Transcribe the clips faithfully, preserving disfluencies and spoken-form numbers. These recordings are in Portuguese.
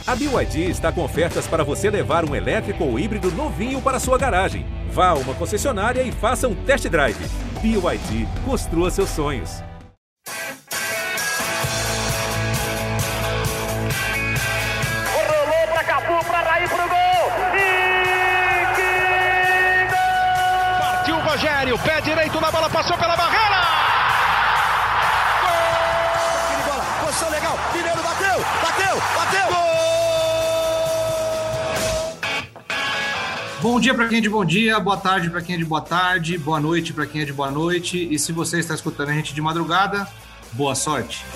A B Y D está com ofertas para você levar um elétrico ou híbrido novinho para sua garagem. Vá a uma concessionária e faça um test drive. B Y D, construa seus sonhos. Rolou para Cafu, para Raí, pro gol. E que gol! Partiu o Rogério, pé direito na bola, passou pela barreira. Gol! Bola, posição legal. Mineiro bateu, bateu, bateu. Gol! Bom dia para quem é de bom dia, boa tarde para quem é de boa tarde, boa noite para quem é de boa noite. E se você está escutando a gente de madrugada, boa sorte.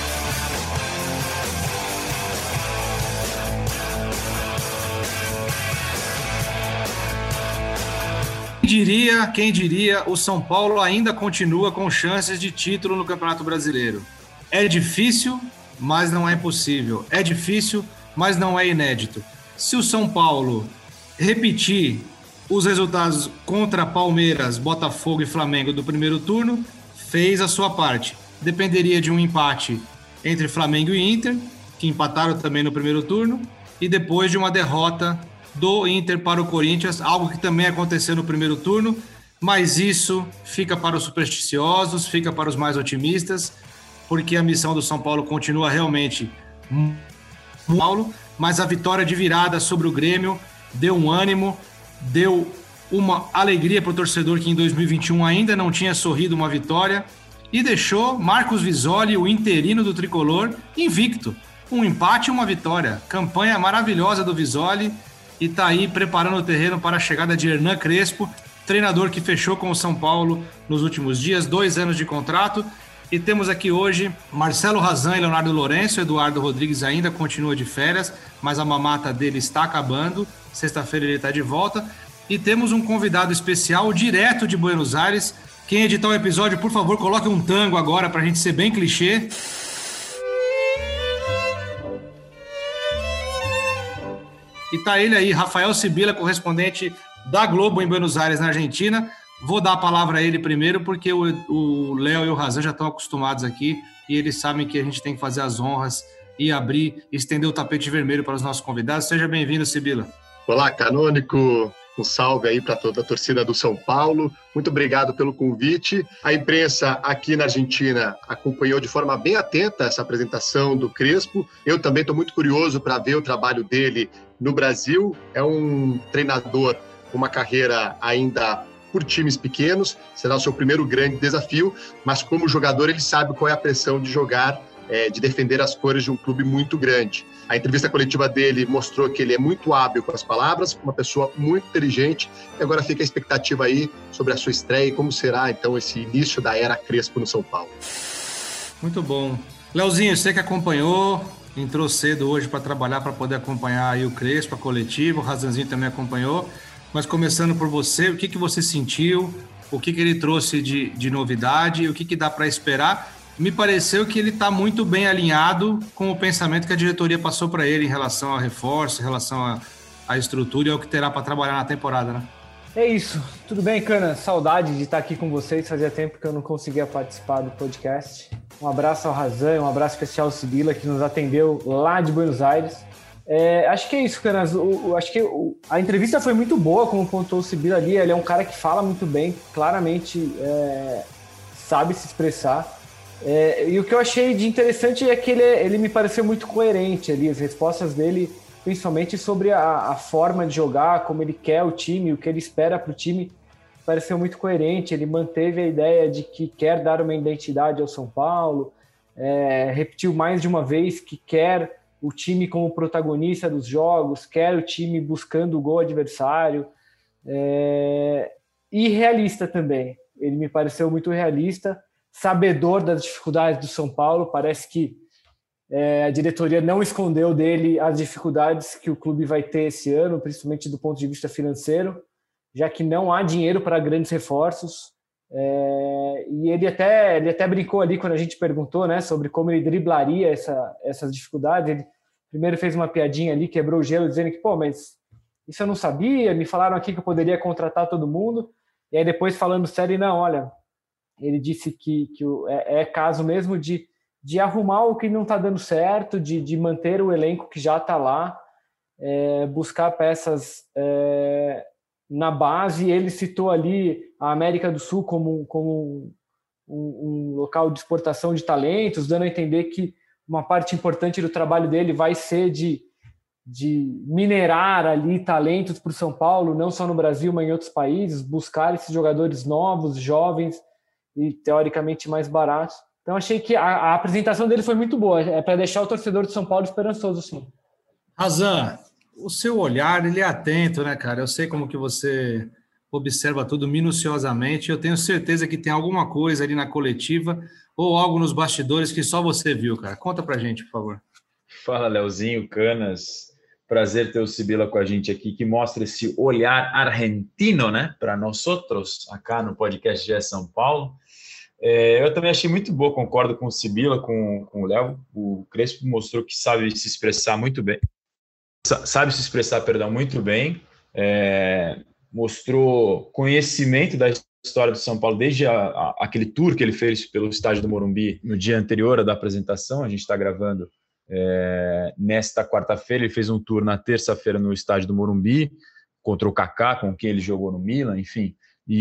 Quem diria, quem diria, o São Paulo ainda continua com chances de título no Campeonato Brasileiro. É difícil, mas não é impossível. É difícil, mas não é inédito. Se o São Paulo repetir os resultados contra Palmeiras, Botafogo e Flamengo do primeiro turno, fez a sua parte. Dependeria de um empate entre Flamengo e Inter, que empataram também no primeiro turno, e depois de uma derrota do Inter para o Corinthians, algo que também aconteceu no primeiro turno, mas isso fica para os supersticiosos, fica para os mais otimistas, porque a missão do São Paulo continua realmente Paulo, mas a vitória de virada sobre o Grêmio deu um ânimo, deu uma alegria para o torcedor que em dois mil e vinte e um ainda não tinha sorrido uma vitória e deixou Marcos Visoli, o interino do Tricolor, invicto. Um empate e uma vitória. Campanha maravilhosa do Visoli e está aí preparando o terreno para a chegada de Hernan Crespo, treinador que fechou com o São Paulo nos últimos dias, dois anos de contrato. E temos aqui hoje Marcelo Razan e Leonardo Lourenço. Eduardo Rodrigues ainda continua de férias, mas a mamata dele está acabando. Sexta-feira ele está de volta. E temos um convidado especial direto de Buenos Aires. Quem editar o episódio, por favor, coloque um tango agora para a gente ser bem clichê. E tá ele aí, Rafael Sibila, correspondente da Globo em Buenos Aires, na Argentina. Vou dar a palavra a ele primeiro, porque o Léo e o Razan já estão acostumados aqui e eles sabem que a gente tem que fazer as honras e abrir, estender o tapete vermelho para os nossos convidados. Seja bem-vindo, Sibila. Olá, Canônico. Um salve aí para toda a torcida do São Paulo. Muito obrigado pelo convite. A imprensa aqui na Argentina acompanhou de forma bem atenta essa apresentação do Crespo. Eu também estou muito curioso para ver o trabalho dele no Brasil. É um treinador com uma carreira ainda por times pequenos, será o seu primeiro grande desafio, mas como jogador ele sabe qual é a pressão de jogar, é, de defender as cores de um clube muito grande. A entrevista coletiva dele mostrou que ele é muito hábil com as palavras, uma pessoa muito inteligente, e agora fica a expectativa aí sobre a sua estreia e como será então esse início da era Crespo no São Paulo. Muito bom. Leozinho, você que acompanhou, entrou cedo hoje para trabalhar, para poder acompanhar aí o Crespo, a coletiva, o Razanzinho também acompanhou. Mas começando por você, o que, que você sentiu, o que, que ele trouxe de, de novidade, o que, que dá para esperar? Me pareceu que ele está muito bem alinhado com o pensamento que a diretoria passou para ele em relação a reforço, em relação à, à estrutura e ao que terá para trabalhar na temporada, né? É isso. Tudo bem, Cana? Saudade de estar aqui com vocês. Fazia tempo que eu não conseguia participar do podcast. Um abraço ao Razan, um abraço especial ao Sibila, que nos atendeu lá de Buenos Aires. É, acho que é isso, cara. O, o, acho que o, a entrevista foi muito boa, como pontuou o Sibila ali. Ele é um cara que fala muito bem, claramente é, sabe se expressar. É, e o que eu achei de interessante é que ele, ele me pareceu muito coerente ali. As respostas dele, principalmente sobre a, a forma de jogar, como ele quer o time, o que ele espera para o time, pareceu muito coerente. Ele manteve a ideia de que quer dar uma identidade ao São Paulo, é, repetiu mais de uma vez que quer o time como protagonista dos jogos, quer o time buscando o gol adversário, é... e realista também. Ele me pareceu muito realista, sabedor das dificuldades do São Paulo. Parece que é, a diretoria não escondeu dele as dificuldades que o clube vai ter esse ano, principalmente do ponto de vista financeiro, já que não há dinheiro para grandes reforços. É... e ele até, ele até brincou ali quando a gente perguntou, né, sobre como ele driblaria essa, essas dificuldades. Ele primeiro fez uma piadinha ali, quebrou o gelo, dizendo que, pô, mas isso eu não sabia, me falaram aqui que eu poderia contratar todo mundo. E aí depois, falando sério, não, olha, ele disse que, que é, é caso mesmo de, de arrumar o que não está dando certo, de, de manter o elenco que já está lá, é, buscar peças é, na base. Ele citou ali a América do Sul como, como um, um local de exportação de talentos, dando a entender que uma parte importante do trabalho dele vai ser de, de minerar ali talentos para o São Paulo, não só no Brasil, mas em outros países, buscar esses jogadores novos, jovens e teoricamente mais baratos. Então achei que a, a apresentação dele foi muito boa, é para deixar o torcedor de São Paulo esperançoso, sim. Razan, o seu olhar, ele é atento, né, cara? Eu sei como que você observa tudo minuciosamente, eu tenho certeza que tem alguma coisa ali na coletiva ou algo nos bastidores que só você viu, cara. Conta pra gente, por favor. Fala, Leozinho, Canas. Prazer ter o Sibila com a gente aqui, que mostra esse olhar argentino, né, para nós outros, aqui no podcast G E São Paulo. É, eu também achei muito boa, concordo com o Sibila, com, com o Léo. O Crespo mostrou que sabe se expressar muito bem. Sabe se expressar, perdão, muito bem. É, mostrou conhecimento da história do São Paulo desde a, a, aquele tour que ele fez pelo estádio do Morumbi no dia anterior à da apresentação. A gente está gravando é, nesta quarta-feira. Ele fez um tour na terça-feira no estádio do Morumbi contra o Kaká, com quem ele jogou no Milan, enfim.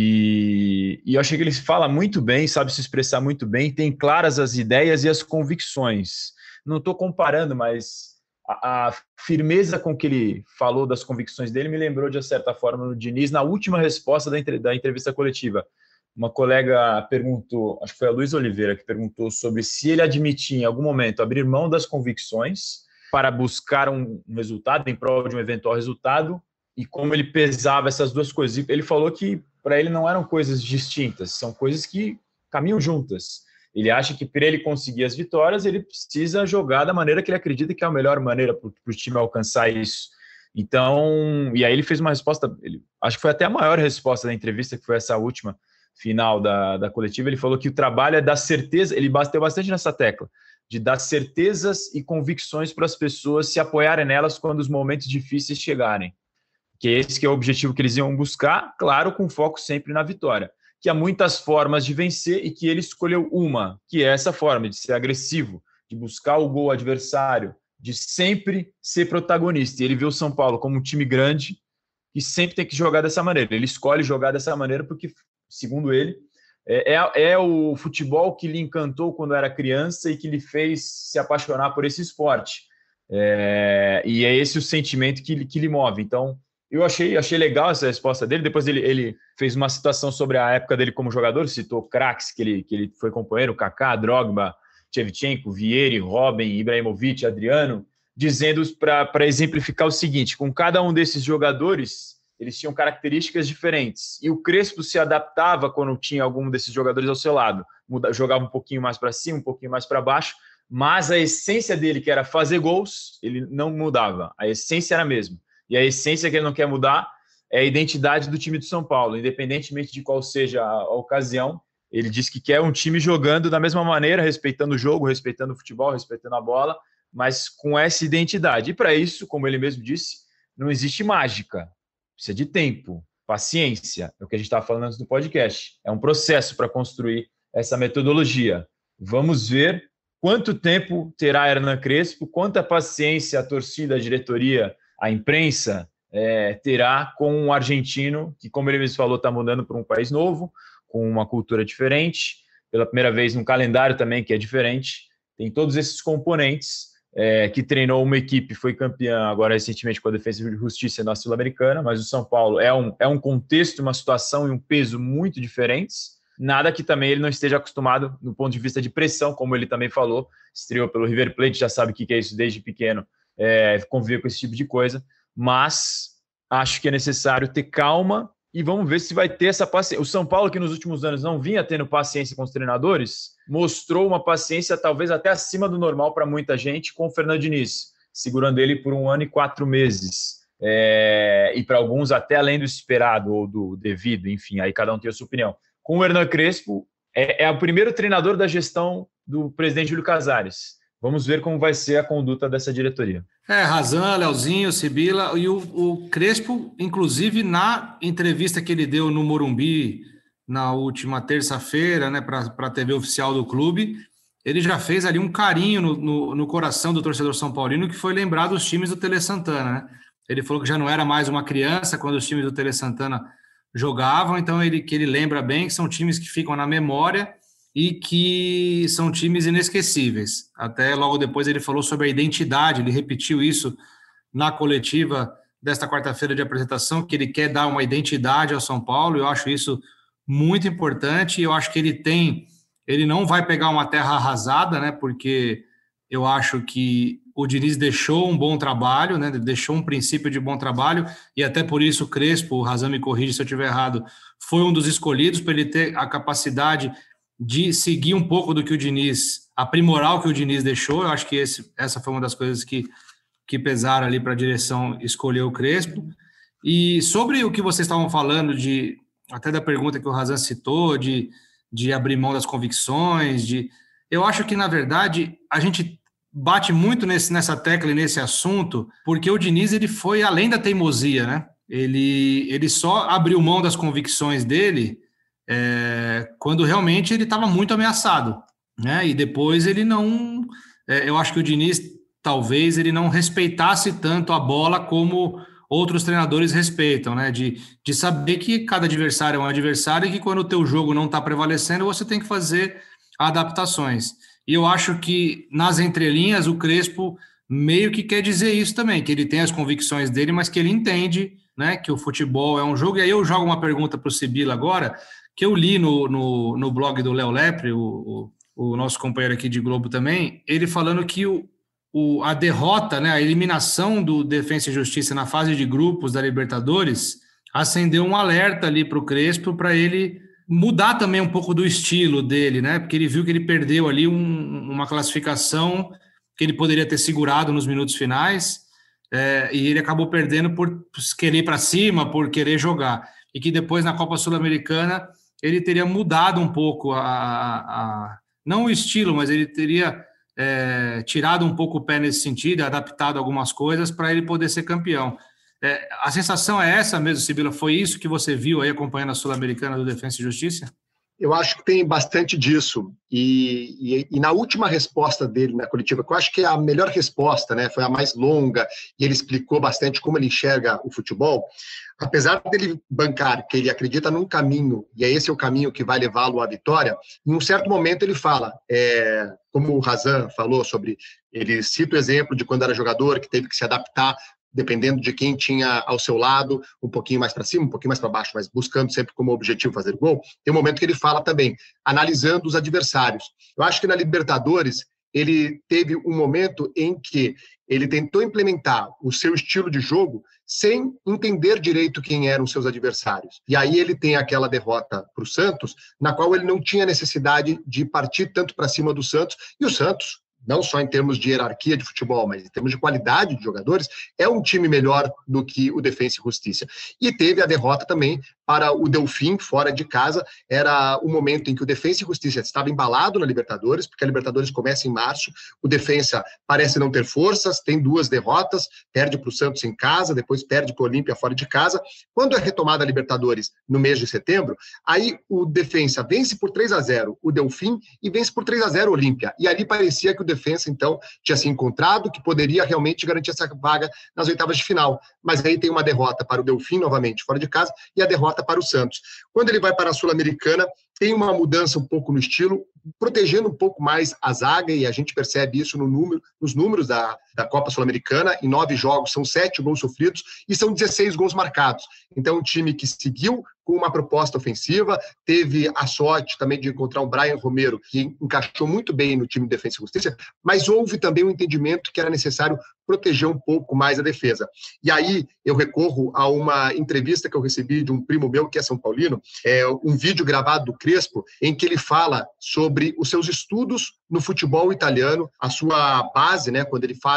E, e eu achei que ele fala muito bem, sabe se expressar muito bem, tem claras as ideias e as convicções. Não estou comparando, mas a, a firmeza com que ele falou das convicções dele me lembrou, de certa forma, no Diniz, na última resposta da, entre, da entrevista coletiva. Uma colega perguntou, acho que foi a Luiz Oliveira, que perguntou sobre se ele admitia em algum momento abrir mão das convicções para buscar um, um resultado, em prol de um eventual resultado, e como ele pesava essas duas coisas. Ele falou que para ele não eram coisas distintas, são coisas que caminham juntas. Ele acha que para ele conseguir as vitórias, ele precisa jogar da maneira que ele acredita que é a melhor maneira para o time alcançar isso. Então, e aí ele fez uma resposta, ele, acho que foi até a maior resposta da entrevista, que foi essa última final da, da coletiva. Ele falou que o trabalho é dar certeza, ele bateu bastante nessa tecla, de dar certezas e convicções para as pessoas se apoiarem nelas quando os momentos difíceis chegarem. Que esse que é o objetivo que eles iam buscar, claro, com foco sempre na vitória. Que há muitas formas de vencer e que ele escolheu uma, que é essa forma de ser agressivo, de buscar o gol adversário, de sempre ser protagonista. E ele vê o São Paulo como um time grande e sempre tem que jogar dessa maneira. Ele escolhe jogar dessa maneira porque, segundo ele, é, é o futebol que lhe encantou quando era criança e que lhe fez se apaixonar por esse esporte. É, e é esse o sentimento que, que lhe move. Então, eu achei, achei legal essa resposta dele. Depois ele, ele fez uma citação sobre a época dele como jogador, citou craques que ele, que ele foi companheiro, Kaká, Drogba, Shevchenko, Vieri, Robben, Ibrahimovic, Adriano, dizendo para exemplificar o seguinte: com cada um desses jogadores, eles tinham características diferentes. E o Crespo se adaptava quando tinha algum desses jogadores ao seu lado. Muda, jogava um pouquinho mais para cima, um pouquinho mais para baixo, mas a essência dele, que era fazer gols, ele não mudava. A essência era a mesma. E a essência que ele não quer mudar é a identidade do time do São Paulo, independentemente de qual seja a, a ocasião. Ele diz que quer um time jogando da mesma maneira, respeitando o jogo, respeitando o futebol, respeitando a bola, mas com essa identidade. E para isso, como ele mesmo disse, não existe mágica. Precisa de tempo, paciência. É o que a gente estava falando antes do podcast. É um processo para construir essa metodologia. Vamos ver quanto tempo terá Hernan Crespo, quanta paciência a torcida, a diretoria, a imprensa é, terá com um argentino que, como ele mesmo falou, está mudando para um país novo, com uma cultura diferente, pela primeira vez num calendário também que é diferente. Tem todos esses componentes, é, que treinou uma equipe, foi campeã agora recentemente com a Defesa e Justiça na Sul-Americana, mas o São Paulo é um, é um contexto, uma situação e um peso muito diferentes. Nada que também ele não esteja acostumado no ponto de vista de pressão, como ele também falou, estreou pelo River Plate, já sabe o que é isso desde pequeno, É, conviver com esse tipo de coisa, mas acho que é necessário ter calma e vamos ver se vai ter essa paciência. O São Paulo, que nos últimos anos não vinha tendo paciência com os treinadores, mostrou uma paciência talvez até acima do normal para muita gente com o Fernando Diniz, segurando ele por um ano e quatro meses, é, e para alguns até além do esperado ou do devido, enfim, aí cada um tem a sua opinião. Com o Hernan Crespo, é, é o primeiro treinador da gestão do presidente Júlio Casares. Vamos ver como vai ser a conduta dessa diretoria. É, Razan, Leozinho, Sibila, e o, o Crespo, inclusive, na entrevista que ele deu no Morumbi na última terça-feira, né, para a T V oficial do clube, ele já fez ali um carinho no, no, no coração do torcedor são paulino, que foi lembrar dos times do Tele Santana, né? Ele falou que já não era mais uma criança quando os times do Tele Santana jogavam, então ele, que ele lembra bem que são times que ficam na memória e que são times inesquecíveis. Até logo depois ele falou sobre a identidade, ele repetiu isso na coletiva desta quarta-feira de apresentação, que ele quer dar uma identidade ao São Paulo. Eu acho isso muito importante, e eu acho que ele tem, ele não vai pegar uma terra arrasada, né, porque eu acho que o Diniz deixou um bom trabalho, né, deixou um princípio de bom trabalho, e até por isso o Crespo, o Razan me corrige se eu estiver errado, foi um dos escolhidos para ele ter a capacidade de seguir um pouco do que o Diniz, aprimorar o que o Diniz deixou. Eu acho que esse, essa foi uma das coisas que, que pesaram ali para a direção escolher o Crespo. E sobre o que vocês estavam falando, de até da pergunta que o Razan citou, de, de abrir mão das convicções, de, eu acho que, na verdade, a gente bate muito nesse, nessa tecla e nesse assunto, porque o Diniz ele foi além da teimosia, né? Ele, ele só abriu mão das convicções dele é, quando realmente ele estava muito ameaçado, né? E depois ele não... É, eu acho que o Diniz, talvez, ele não respeitasse tanto a bola como outros treinadores respeitam, né? De, de saber que cada adversário é um adversário e que quando o teu jogo não está prevalecendo, você tem que fazer adaptações. E eu acho que, nas entrelinhas, o Crespo meio que quer dizer isso também, que ele tem as convicções dele, mas que ele entende, né, que o futebol é um jogo. E aí eu jogo uma pergunta para o Sibila agora, que eu li no, no, no blog do Léo Lepre, o, o, o nosso companheiro aqui de Globo também, ele falando que o, o, a derrota, né, a eliminação do Defensa e Justiça na fase de grupos da Libertadores acendeu um alerta ali para o Crespo, para ele mudar também um pouco do estilo dele, né? Porque ele viu que ele perdeu ali um, uma classificação que ele poderia ter segurado nos minutos finais, é, e ele acabou perdendo por querer ir para cima, por querer jogar. E que depois, na Copa Sul-Americana, ele teria mudado um pouco, a, a, a, não o estilo, mas ele teria é, tirado um pouco o pé nesse sentido, adaptado algumas coisas para ele poder ser campeão. É, a sensação é essa mesmo, Sibila? Foi isso que você viu aí acompanhando a Sul-Americana do Defensa e Justiça? Eu acho que tem bastante disso. E, e, e na última resposta dele na coletiva, que eu acho que é a melhor resposta, né, foi a mais longa, e ele explicou bastante como ele enxerga o futebol, apesar dele bancar que ele acredita num caminho, e é esse o caminho que vai levá-lo à vitória, em um certo momento ele fala, é, como o Razan falou sobre, ele cita o exemplo de quando era jogador, que teve que se adaptar dependendo de quem tinha ao seu lado, um pouquinho mais para cima, um pouquinho mais para baixo, mas buscando sempre como objetivo fazer gol. Tem um momento que ele fala também, analisando os adversários. Eu acho que na Libertadores, ele teve um momento em que ele tentou implementar o seu estilo de jogo sem entender direito quem eram os seus adversários. E aí ele tem aquela derrota para o Santos, na qual ele não tinha necessidade de partir tanto para cima do Santos, e o Santos, não só em termos de hierarquia de futebol, mas em termos de qualidade de jogadores, é um time melhor do que o Defensa e Justiça. E teve a derrota também para o Delfim, fora de casa. Era o momento em que o Defensa e Justiça estava embalado na Libertadores, porque a Libertadores começa em março, o Defensa parece não ter forças, tem duas derrotas, perde para o Santos em casa, depois perde para o Olímpia fora de casa. Quando é retomada a Libertadores no mês de setembro, aí o Defensa vence por três a zero o Delfim e vence por três a zero o Olímpia. E ali parecia que o Defensa, então, tinha se encontrado, que poderia realmente garantir essa vaga nas oitavas de final. Mas aí tem uma derrota para o Delfim, novamente, fora de casa, e a derrota para o Santos. Quando ele vai para a Sul-Americana, tem uma mudança um pouco no estilo, protegendo um pouco mais a zaga, e a gente percebe isso no número, nos números da, da Copa Sul-Americana. Em nove jogos, são sete gols sofridos e são dezesseis gols marcados. Então, um time que seguiu com uma proposta ofensiva, teve a sorte também de encontrar um Brian Romero, que encaixou muito bem no time de Defensa e Justiça, mas houve também um entendimento que era necessário proteger um pouco mais a defesa. E aí eu recorro a uma entrevista que eu recebi de um primo meu, que é São Paulino, é um vídeo gravado do Crespo, em que ele fala sobre os seus estudos no futebol italiano, a sua base, né, quando ele faz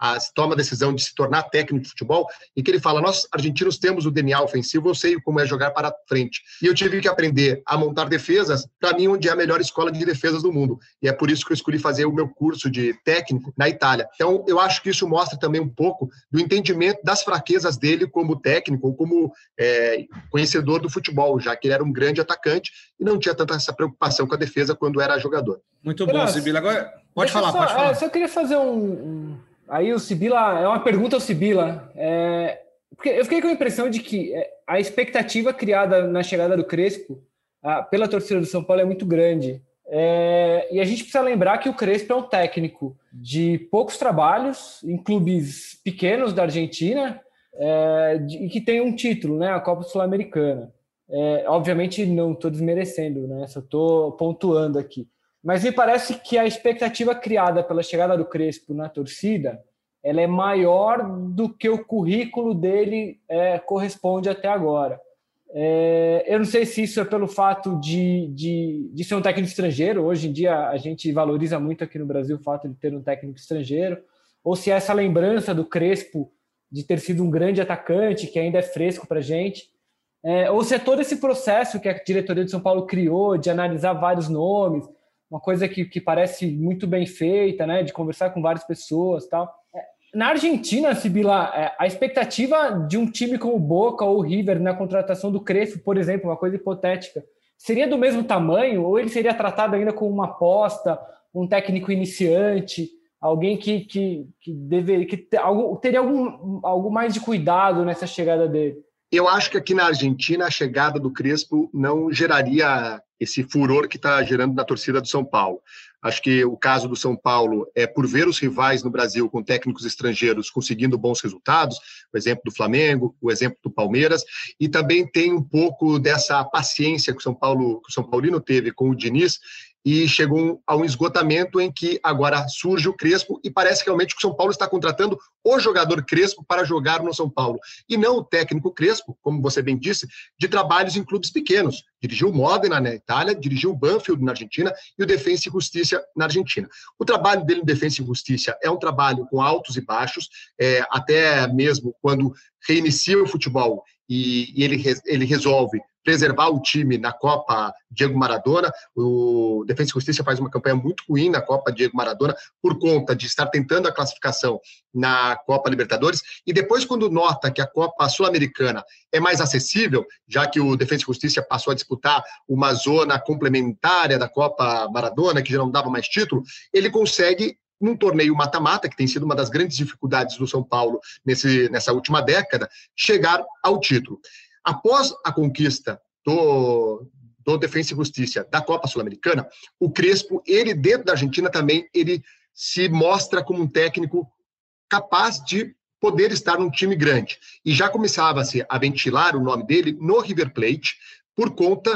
a, toma a decisão de se tornar técnico de futebol, e que ele fala, nós argentinos temos o D N A ofensivo, eu sei como é jogar para frente. E eu tive que aprender a montar defesas, para mim, onde é a melhor escola de defesas do mundo. E é por isso que eu escolhi fazer o meu curso de técnico na Itália. Então, eu acho que isso mostra também um pouco do entendimento das fraquezas dele como técnico, ou como é, conhecedor do futebol, já que ele era um grande atacante e não tinha tanta essa preocupação com a defesa quando era jogador. Muito bom, Sibila. Agora, pode falar, só, pode falar. É, só queria fazer um... um... Aí o Sibila, é uma pergunta ao Sibila. É, porque eu fiquei com a impressão de que a expectativa criada na chegada do Crespo a, pela torcida do São Paulo é muito grande. É, e a gente precisa lembrar que o Crespo é um técnico de poucos trabalhos em clubes pequenos da Argentina é, de, e que tem um título, né, a Copa Sul-Americana. É, obviamente não estou desmerecendo, né, só estou pontuando aqui. Mas me parece que a expectativa criada pela chegada do Crespo na torcida, ela é maior do que o currículo dele é, corresponde até agora. É, eu não sei se isso é pelo fato de, de, de ser um técnico estrangeiro. Hoje em dia a gente valoriza muito aqui no Brasil o fato de ter um técnico estrangeiro, ou se é essa lembrança do Crespo de ter sido um grande atacante, que ainda é fresco para a gente, é, ou se é todo esse processo que a diretoria de São Paulo criou de analisar vários nomes, uma coisa que, que parece muito bem feita, né, de conversar com várias pessoas e tal. Na Argentina, Sibila, a expectativa de um time como o Boca ou o River na contratação do Crespo, por exemplo, uma coisa hipotética, seria do mesmo tamanho ou ele seria tratado ainda como uma aposta, um técnico iniciante, alguém que, que, que, deve, que ter, algum, teria algum, algo mais de cuidado nessa chegada dele? Eu acho que aqui na Argentina a chegada do Crespo não geraria esse furor que está gerando na torcida do São Paulo. Acho que o caso do São Paulo é por ver os rivais no Brasil com técnicos estrangeiros conseguindo bons resultados, o exemplo do Flamengo, o exemplo do Palmeiras, e também tem um pouco dessa paciência que o São Paulo, que o São Paulino teve com o Diniz, e chegou a um esgotamento em que agora surge o Crespo e parece realmente que o São Paulo está contratando o jogador Crespo para jogar no São Paulo, e não o técnico Crespo, como você bem disse, de trabalhos em clubes pequenos. Dirigiu o Modena na Itália, dirigiu o Banfield na Argentina e o Defensa e Justiça na Argentina. O trabalho dele no Defensa e Justiça é um trabalho com altos e baixos, é, até mesmo quando reinicia o futebol e, e ele, ele resolve preservar o time na Copa Diego Maradona. O Defensa e Justiça faz uma campanha muito ruim na Copa Diego Maradona por conta de estar tentando a classificação na Copa Libertadores, e depois, quando nota que a Copa Sul-Americana é mais acessível, já que o Defensa e Justiça passou a disputar uma zona complementária da Copa Maradona, que já não dava mais título, ele consegue, num torneio mata-mata, que tem sido uma das grandes dificuldades do São Paulo nesse, nessa última década, chegar ao título. Após a conquista do, do Defensa e Justiça da Copa Sul-Americana, o Crespo, ele dentro da Argentina também, ele se mostra como um técnico capaz de poder estar num time grande. E já começava-se a ventilar o nome dele no River Plate por conta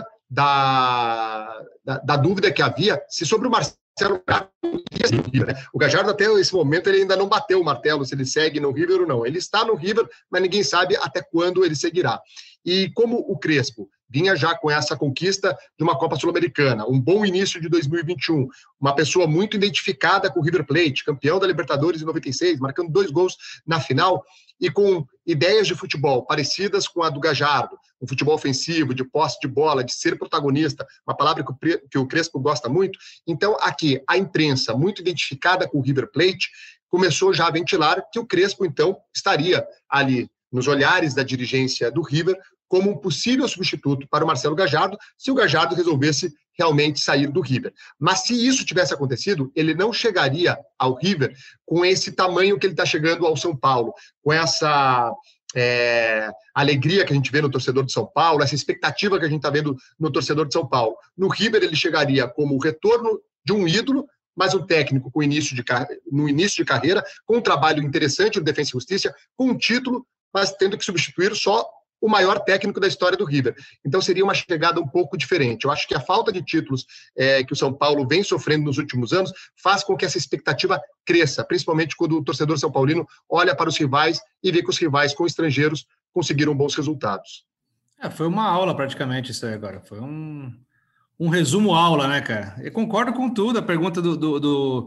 da, da, da dúvida que havia se sobre o Marcelo Gajardo. O Gajardo, até esse momento, ele ainda não bateu o martelo se ele segue no River ou não. Ele está no River, mas ninguém sabe até quando ele seguirá. E como o Crespo vinha já com essa conquista de uma Copa Sul-Americana, um bom início de dois mil e vinte e um, uma pessoa muito identificada com o River Plate, campeão da Libertadores em noventa e seis, marcando dois gols na final, e com ideias de futebol parecidas com a do Gajardo, um futebol ofensivo, de posse de bola, de ser protagonista, uma palavra que o Crespo gosta muito. Então, aqui, a imprensa, muito identificada com o River Plate, começou já a ventilar que o Crespo, então, estaria ali nos olhares da dirigência do River como um possível substituto para o Marcelo Gajardo, se o Gajardo resolvesse realmente sair do River. Mas se isso tivesse acontecido, ele não chegaria ao River com esse tamanho que ele está chegando ao São Paulo, com essa é, alegria que a gente vê no torcedor de São Paulo, essa expectativa que a gente está vendo no torcedor de São Paulo. No River ele chegaria como o retorno de um ídolo, mas um técnico com início de, no início de carreira, com um trabalho interessante no Defensa e Justiça, com um título, mas tendo que substituir só o maior técnico da história do River. Então seria uma chegada um pouco diferente. Eu acho que a falta de títulos é, que o São Paulo vem sofrendo nos últimos anos faz com que essa expectativa cresça, principalmente quando o torcedor são paulino olha para os rivais e vê que os rivais com estrangeiros conseguiram bons resultados. É, foi uma aula praticamente isso aí agora. Foi um, um resumo aula, né, cara? Eu concordo com tudo. A pergunta do, do, do,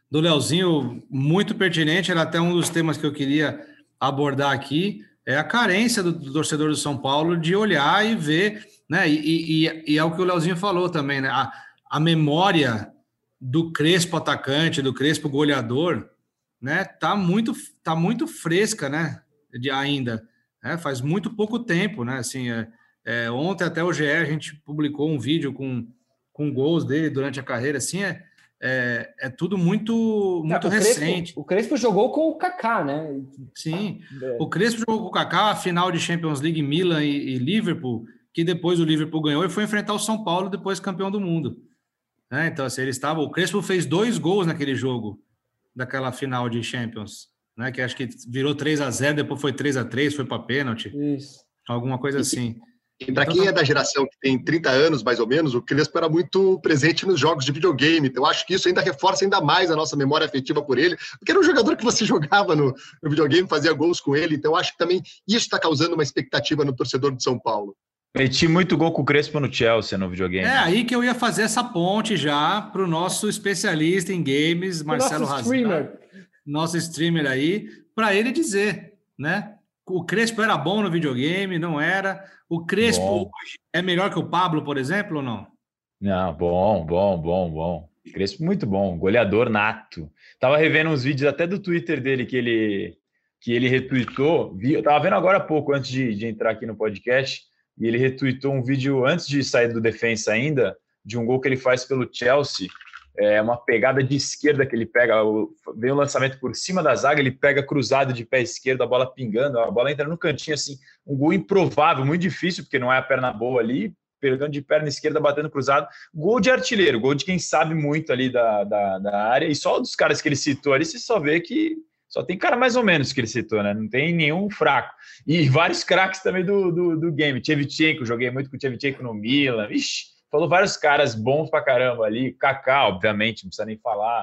do Leozinho, muito pertinente, era até um dos temas que eu queria abordar aqui, é a carência do, do torcedor do São Paulo de olhar e ver, né? E, e, e é o que o Leozinho falou também, né? A, a memória do Crespo atacante, do Crespo goleador, né? Tá muito, tá muito fresca, né? De, ainda, né? Faz muito pouco tempo, né? Assim, é, é, ontem até o G E a gente publicou um vídeo com, com gols dele durante a carreira, assim, é É, é tudo muito, muito é, o recente. Crespo, o Crespo jogou com o Kaká, né? Sim, é. O Crespo jogou com o Kaká, a final de Champions League, Milan e, e Liverpool, que depois o Liverpool ganhou e foi enfrentar o São Paulo, depois campeão do mundo. É, então, assim, ele estava, o Crespo fez dois gols naquele jogo, daquela final de Champions, né? Que acho que virou três a zero, depois foi três a três, foi para pênalti. Isso. Alguma coisa assim. E para quem é da geração que tem trinta anos, mais ou menos, o Crespo era muito presente nos jogos de videogame. Então, eu acho que isso ainda reforça ainda mais a nossa memória afetiva por ele, porque era um jogador que você jogava no, no videogame, fazia gols com ele. Então, eu acho que também isso está causando uma expectativa no torcedor de São Paulo. Meti muito gol com o Crespo no Chelsea, no videogame. É aí que eu ia fazer essa ponte já para o nosso especialista em games, Marcelo nosso Razan, streamer. nosso streamer aí, para ele dizer, né? O Crespo era bom no videogame, não era... O Crespo bom. É melhor que o Pablo, por exemplo, ou não? Não, bom, bom, bom, bom. Crespo muito bom, goleador nato. Tava revendo uns vídeos até do Twitter dele que ele, que ele retweetou. Eu tava vendo agora há pouco, antes de, de entrar aqui no podcast, e ele retweetou um vídeo antes de sair do defensa ainda, de um gol que ele faz pelo Chelsea. É uma pegada de esquerda que ele pega, vem o lançamento por cima da zaga, ele pega cruzado de pé esquerdo, a bola pingando, a bola entra no cantinho, assim, um gol improvável, muito difícil, porque não é a perna boa ali, pegando de perna esquerda, batendo cruzado, gol de artilheiro, gol de quem sabe muito ali da, da, da área, e só dos caras que ele citou ali, você só vê que só tem cara mais ou menos que ele citou, né? Não tem nenhum fraco. E vários craques também do, do, do game, Shevchenko, joguei muito com o Shevchenko no Milan, ixi, falou vários caras bons pra caramba ali. Kaká, obviamente, não precisa nem falar.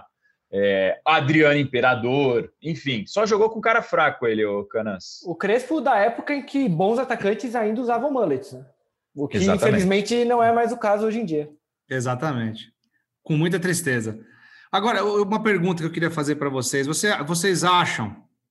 É, Adriano Imperador, enfim. Só jogou com cara fraco ele, o Canas. O Crespo da época em que bons atacantes ainda usavam mullets, né? O que, Exatamente. Infelizmente, não é mais o caso hoje em dia. Exatamente. Com muita tristeza. Agora, uma pergunta que eu queria fazer para vocês. Você, vocês acham,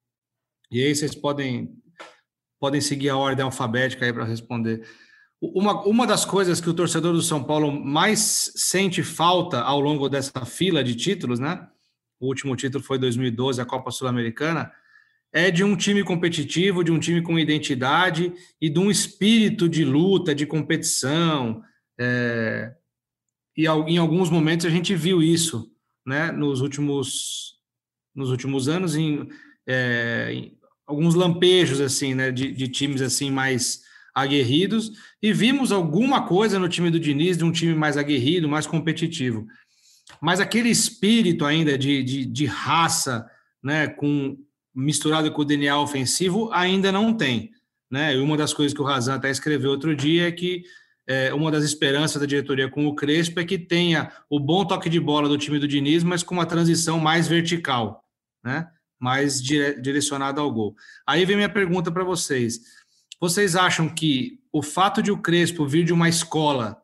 e aí vocês podem, podem seguir a ordem alfabética aí para responder... Uma, uma das coisas que o torcedor do São Paulo mais sente falta ao longo dessa fila de títulos, né? O último título foi em dois mil e doze, a Copa Sul-Americana, é de um time competitivo, de um time com identidade e de um espírito de luta, de competição. É, e em alguns momentos a gente viu isso, né? Nos últimos, nos últimos anos, em, é, em alguns lampejos assim, né? de, de times assim mais aguerridos, e vimos alguma coisa no time do Diniz, de um time mais aguerrido, mais competitivo. Mas aquele espírito ainda de, de, de raça, né, com, misturado com o D N A ofensivo, ainda não tem. Né? E uma das coisas que o Razan até escreveu outro dia é que é, uma das esperanças da diretoria com o Crespo é que tenha o bom toque de bola do time do Diniz, mas com uma transição mais vertical, né? Mais dire, direcionada ao gol. Aí vem minha pergunta para vocês. Vocês acham que o fato de o Crespo vir de uma escola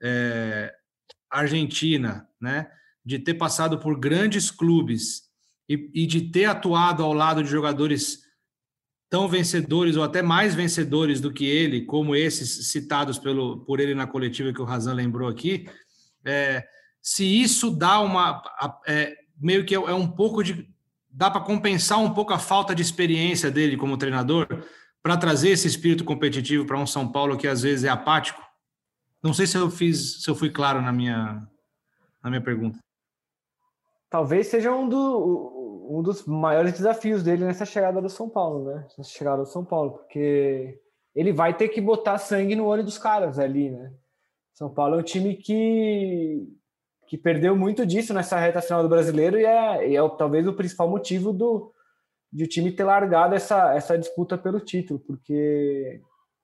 é, argentina, né, de ter passado por grandes clubes e, e de ter atuado ao lado de jogadores tão vencedores ou até mais vencedores do que ele, como esses citados pelo, por ele na coletiva que o Razan lembrou aqui, é, se isso dá uma... É, meio que é um pouco de... dá para compensar um pouco a falta de experiência dele como treinador, para trazer esse espírito competitivo para um São Paulo que às vezes é apático? Não sei se eu fiz, se eu fui claro na minha, na minha pergunta. Talvez seja um, do, um dos maiores desafios dele nessa chegada do São Paulo, né? Nessa chegada do São Paulo, porque ele vai ter que botar sangue no olho dos caras ali, né? São Paulo é um time que, que perdeu muito disso nessa reta final do Brasileiro e é, e é talvez o principal motivo do de o time ter largado essa, essa disputa pelo título, porque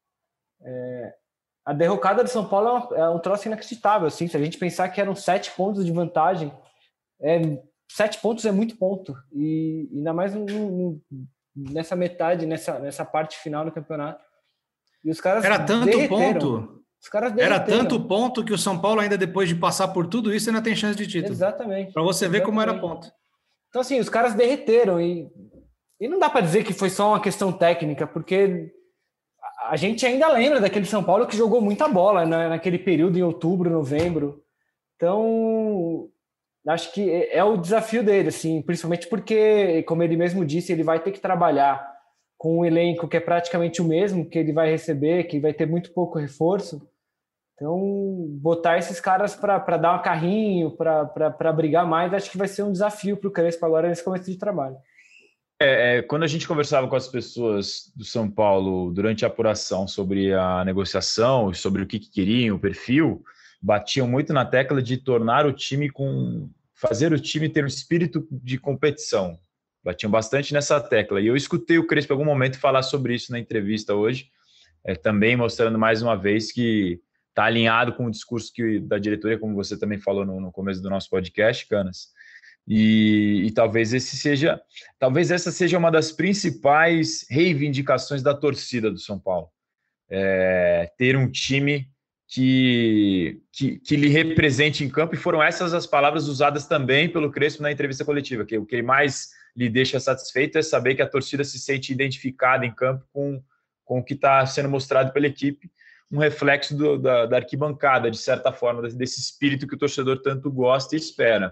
é, a derrocada do São Paulo é, uma, é um troço inacreditável, assim, se a gente pensar que eram sete pontos de vantagem, é, sete pontos é muito ponto, e ainda mais no, no, nessa metade, nessa, nessa parte final do campeonato. E os caras Era tanto derreteram. ponto, os caras era tanto ponto que o São Paulo ainda depois de passar por tudo isso ainda tem chance de título. Exatamente. Para você ver Exatamente. como era ponto. Então, assim, os caras derreteram e, e não dá para dizer que foi só uma questão técnica, porque a gente ainda lembra daquele São Paulo que jogou muita bola, né, naquele período em outubro, novembro. Então, acho que é o desafio dele, assim, principalmente porque, como ele mesmo disse, ele vai ter que trabalhar com um elenco que é praticamente o mesmo que ele vai receber, que vai ter muito pouco reforço. Então, botar esses caras para dar um carrinho, para brigar mais, acho que vai ser um desafio para o Crespo agora nesse começo de trabalho. É, é, quando a gente conversava com as pessoas do São Paulo durante a apuração sobre a negociação, sobre o que, que queriam, o perfil, batiam muito na tecla de tornar o time com... fazer o time ter um espírito de competição. Batiam bastante nessa tecla. E eu escutei o Crespo em algum momento falar sobre isso na entrevista hoje, é, também mostrando mais uma vez que está alinhado com o discurso que, da diretoria, como você também falou no, no começo do nosso podcast, Canas. E, e talvez esse seja, talvez essa seja uma das principais reivindicações da torcida do São Paulo. É, ter um time que, que, que lhe represente em campo, e foram essas as palavras usadas também pelo Crespo na entrevista coletiva, que o que mais lhe deixa satisfeito é saber que a torcida se sente identificada em campo com, com o que está sendo mostrado pela equipe, um reflexo do, da, da arquibancada, de certa forma, desse espírito que o torcedor tanto gosta e espera.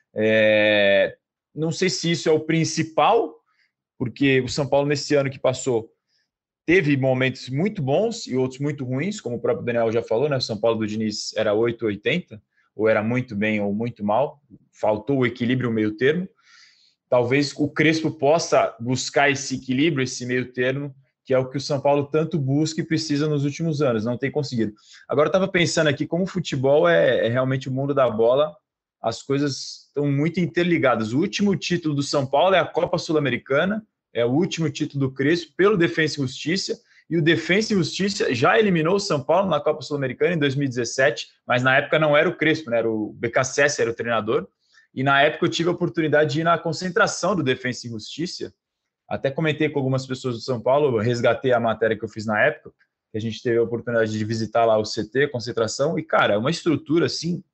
É, não sei se isso é o principal, porque o São Paulo, nesse ano que passou, teve momentos muito bons e outros muito ruins, como o próprio Daniel já falou, né? O São Paulo do Diniz era oito oitenta, ou era muito bem ou muito mal, faltou o equilíbrio, o meio termo. Talvez o Crespo possa buscar esse equilíbrio, esse meio termo, que é o que o São Paulo tanto busca e precisa nos últimos anos, não tem conseguido. Agora eu estava pensando aqui, como o futebol é, é realmente o mundo da bola, as coisas estão muito interligadas. O último título do São Paulo é a Copa Sul-Americana, é o último título do Crespo pelo Defensa e Justiça, e o Defensa e Justiça já eliminou o São Paulo na Copa Sul-Americana em dois mil e dezessete, mas na época não era o Crespo, né? Era o B K Sessa, era o treinador, e na época eu tive a oportunidade de ir na concentração do Defensa e Justiça. Até comentei com algumas pessoas do São Paulo, resgatei a matéria que eu fiz na época, que a gente teve a oportunidade de visitar lá o C T, concentração, e, cara, é uma estrutura assim,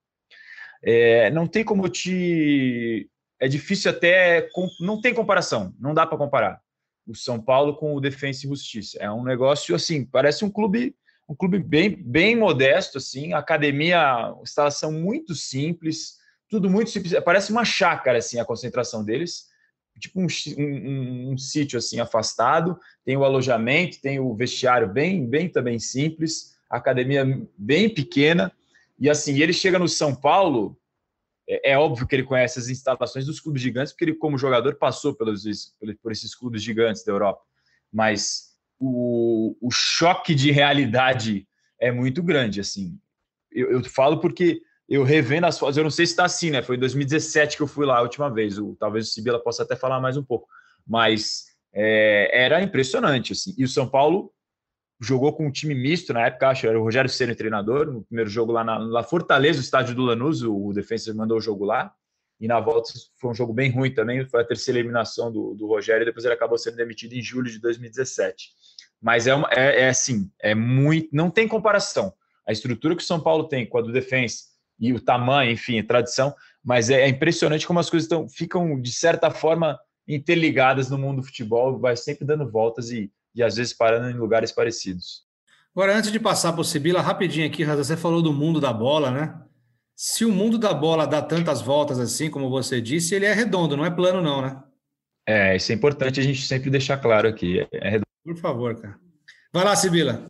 é, não tem como te... É difícil até... Não tem comparação, não dá para comparar o São Paulo com o Defensa e Justiça. É um negócio, assim, parece um clube, um clube bem, bem modesto, assim, academia, instalação muito simples, tudo muito simples, parece uma chácara, assim, a concentração deles, tipo um, um, um sítio assim afastado, tem o alojamento, tem o vestiário bem, bem também simples, a academia bem pequena, e assim, ele chega no São Paulo, é, é óbvio que ele conhece as instalações dos clubes gigantes, porque ele como jogador passou pelos, por esses clubes gigantes da Europa, mas o, o choque de realidade é muito grande, assim, eu, eu falo porque eu revendo as fotos, eu não sei se está assim, né? Foi em dois mil e dezessete que eu fui lá a última vez. O, talvez o Sibila possa até falar mais um pouco. Mas é, era impressionante, assim. E o São Paulo jogou com um time misto na época, acho que era o Rogério Ceni treinador. No primeiro jogo lá na, na Fortaleza, o estádio do Lanús, o, o Defensa mandou o jogo lá. E na volta foi um jogo bem ruim também. Foi a terceira eliminação do, do Rogério. E depois ele acabou sendo demitido em julho de dois mil e dezessete. Mas é, uma, é, é assim, é muito... Não tem comparação. A estrutura que o São Paulo tem com a do Defensa e o tamanho, enfim, a tradição, mas é impressionante como as coisas tão, ficam, de certa forma, interligadas no mundo do futebol, vai sempre dando voltas e, e às vezes parando em lugares parecidos. Agora, antes de passar para o Sibila, rapidinho aqui, Raza, você falou do mundo da bola, né? Se o mundo da bola dá tantas voltas assim, como você disse, ele é redondo, não é plano não, né? É, isso é importante a gente sempre deixar claro aqui, é redondo. Por favor, cara. Vai lá, Sibila.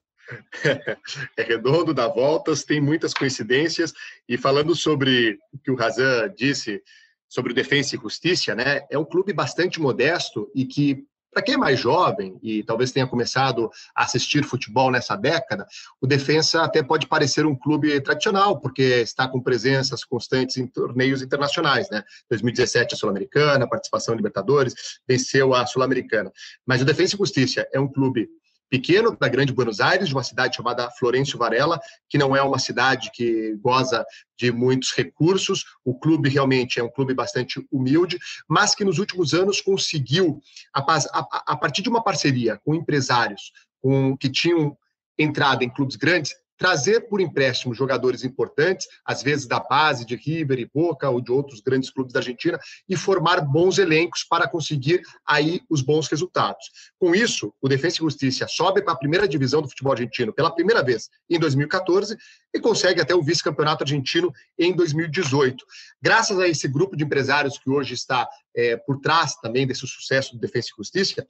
É redondo, dá voltas, tem muitas coincidências. E falando sobre o que o Razan disse sobre o Defensa e Justiça, né? É um clube bastante modesto e que, para quem é mais jovem e talvez tenha começado a assistir futebol nessa década, o Defensa até pode parecer um clube tradicional, porque está com presenças constantes em torneios internacionais, né? dois mil e dezessete a Sul-Americana, participação em Libertadores, venceu a Sul-Americana. Mas o Defensa e Justiça é um clube pequeno, da Grande Buenos Aires, de uma cidade chamada Florencio Varela, que não é uma cidade que goza de muitos recursos. O clube realmente é um clube bastante humilde, mas que nos últimos anos conseguiu, a, a, a partir de uma parceria com empresários com, que tinham entrado em clubes grandes, trazer por empréstimo jogadores importantes, às vezes da base de River e Boca ou de outros grandes clubes da Argentina, e formar bons elencos para conseguir aí os bons resultados. Com isso, o Defensa e Justiça sobe para a primeira divisão do futebol argentino pela primeira vez em dois mil e catorze e consegue até o vice-campeonato argentino em dois mil e dezoito. Graças a esse grupo de empresários que hoje está é, por trás também desse sucesso do Defensa e Justiça,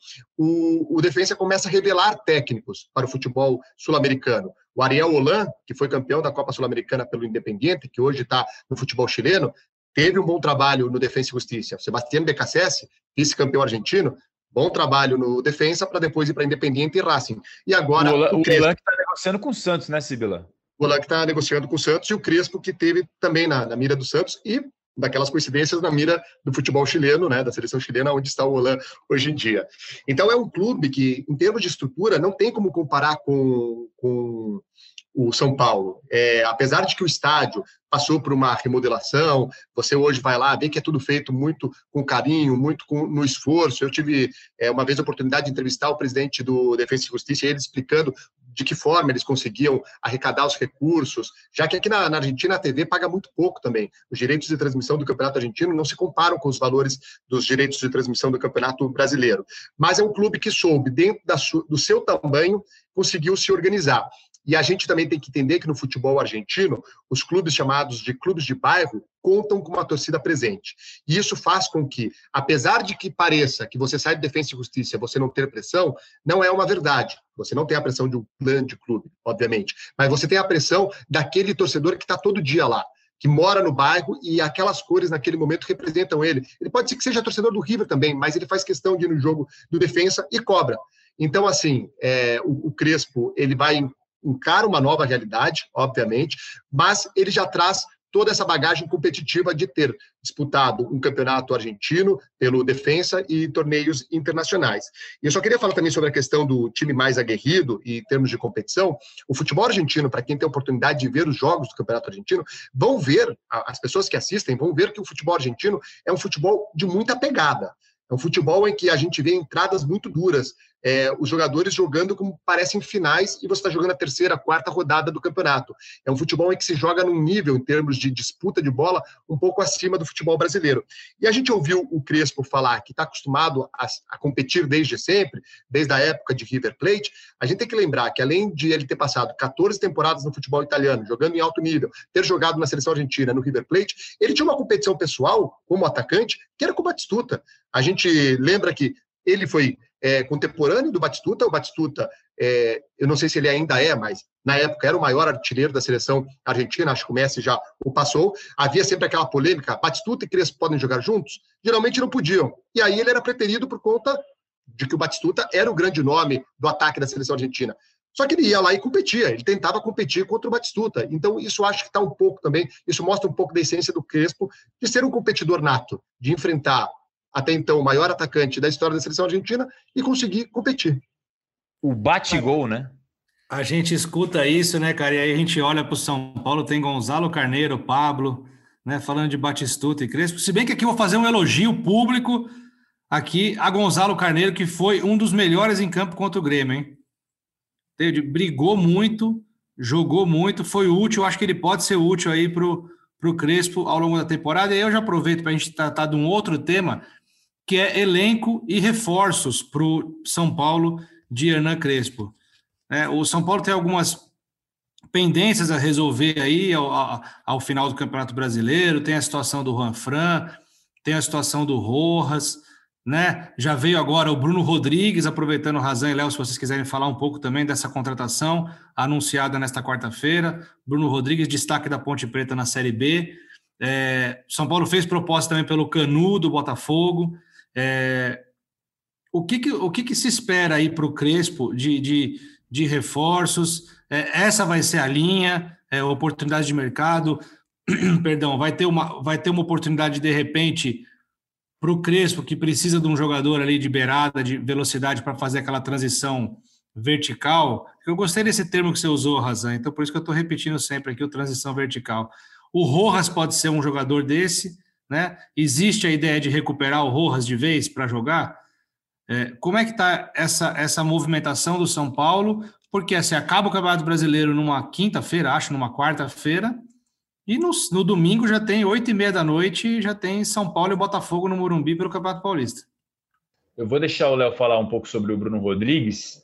o, o Defensa começa a revelar técnicos para o futebol sul-americano. O Ariel Holan, que foi campeão da Copa Sul-Americana pelo Independiente, que hoje está no futebol chileno, teve um bom trabalho no Defensa e Justiça. Sebastián Beccacece, vice-campeão argentino, bom trabalho no Defensa para depois ir para Independiente e Racing. E agora o Holan, o Holan que está negociando com o Santos, né, Sibila? O Holan que está negociando com o Santos e o Crespo que teve também na, na mira do Santos e daquelas coincidências na mira do futebol chileno, né, da seleção chilena, onde está o Holan hoje em dia. Então é um clube que, em termos de estrutura, não tem como comparar com, com o São Paulo. É, apesar de que o estádio passou por uma remodelação, você hoje vai lá, vê que é tudo feito muito com carinho, muito com, no esforço. Eu tive é, uma vez a oportunidade de entrevistar o presidente do Defensa e Justiça, e ele explicando de que forma eles conseguiam arrecadar os recursos, já que aqui na, na Argentina a T V paga muito pouco também. Os direitos de transmissão do Campeonato Argentino não se comparam com os valores dos direitos de transmissão do Campeonato Brasileiro. Mas é um clube que soube, dentro da su, do seu tamanho, conseguiu se organizar. E a gente também tem que entender que no futebol argentino, os clubes chamados de clubes de bairro contam com uma torcida presente. E isso faz com que, apesar de que pareça que você sai de Defensa e Justiça e você não ter pressão, não é uma verdade. Você não tem a pressão de um grande clube, obviamente, mas você tem a pressão daquele torcedor que está todo dia lá, que mora no bairro e aquelas cores naquele momento representam ele. Ele pode ser que seja torcedor do River também, mas ele faz questão de ir no jogo do Defensa e cobra. Então, assim, é, o, o Crespo, ele vai encara uma nova realidade, obviamente, mas ele já traz toda essa bagagem competitiva de ter disputado um campeonato argentino pelo Defensa e torneios internacionais. E eu só queria falar também sobre a questão do time mais aguerrido e em termos de competição. O futebol argentino, para quem tem a oportunidade de ver os jogos do campeonato argentino, vão ver, as pessoas que assistem vão ver que o futebol argentino é um futebol de muita pegada. É um futebol em que a gente vê entradas muito duras, é, os jogadores jogando como parecem finais e você está jogando a terceira, a quarta rodada do campeonato. É um futebol em que se joga num nível, em termos de disputa de bola, um pouco acima do futebol brasileiro. E a gente ouviu o Crespo falar que está acostumado a, a competir desde sempre, desde a época de River Plate. A gente tem que lembrar que, além de ele ter passado catorze temporadas no futebol italiano, jogando em alto nível, ter jogado na seleção argentina, no River Plate, ele tinha uma competição pessoal, como atacante, que era com o Batistuta. A gente lembra que ele foi é, contemporâneo do Batistuta. O Batistuta, é, eu não sei se ele ainda é, mas na época era o maior artilheiro da seleção argentina, acho que o Messi já o passou. Havia sempre aquela polêmica, Batistuta e Crespo podem jogar juntos? Geralmente não podiam. E aí ele era preterido por conta de que o Batistuta era o grande nome do ataque da seleção argentina. Só que ele ia lá e competia, ele tentava competir contra o Batistuta. Então isso acho que está um pouco também, isso mostra um pouco da essência do Crespo, de ser um competidor nato, de enfrentar até então o maior atacante da história da seleção argentina e conseguir competir. O bate-gol, né? A gente escuta isso, né, cara? E aí a gente olha para o São Paulo, tem Gonzalo Carneiro, Pablo, né, falando de Batistuta e Crespo. Se bem que aqui eu vou fazer um elogio público aqui a Gonzalo Carneiro, que foi um dos melhores em campo contra o Grêmio, hein? Ele brigou muito, jogou muito, foi útil. Acho que ele pode ser útil aí para o Crespo ao longo da temporada. E aí eu já aproveito para a gente tratar de um outro tema, que é elenco e reforços para o São Paulo de Hernan Crespo. É, o São Paulo tem algumas pendências a resolver aí ao, ao, ao final do Campeonato Brasileiro, tem a situação do Juanfran, tem a situação do Rojas, né? Já veio agora o Bruno Rodrigues, aproveitando o Razan e Léo, se vocês quiserem falar um pouco também dessa contratação anunciada nesta quarta-feira. Bruno Rodrigues, destaque da Ponte Preta na Série B. É, São Paulo fez proposta também pelo Canu, do Botafogo. É, o que, que, o que, que se espera aí para o Crespo de, de, de reforços? É, essa vai ser a linha, é, oportunidade de mercado, perdão, vai ter uma, vai ter uma oportunidade de repente para o Crespo, que precisa de um jogador ali de beirada, de velocidade para fazer aquela transição vertical. Eu gostei desse termo que você usou, Razan, então por isso que eu estou repetindo sempre aqui, o transição vertical. O Rojas pode ser um jogador desse, né? Existe a ideia de recuperar o Rojas de vez para jogar? É, como é que está essa, essa movimentação do São Paulo porque assim, acaba o Campeonato Brasileiro numa quinta-feira, acho, numa quarta-feira, e no, no domingo já tem oito e meia da noite, já tem São Paulo e Botafogo no Morumbi pelo Campeonato Paulista. Eu vou deixar o Léo falar um pouco sobre o Bruno Rodrigues,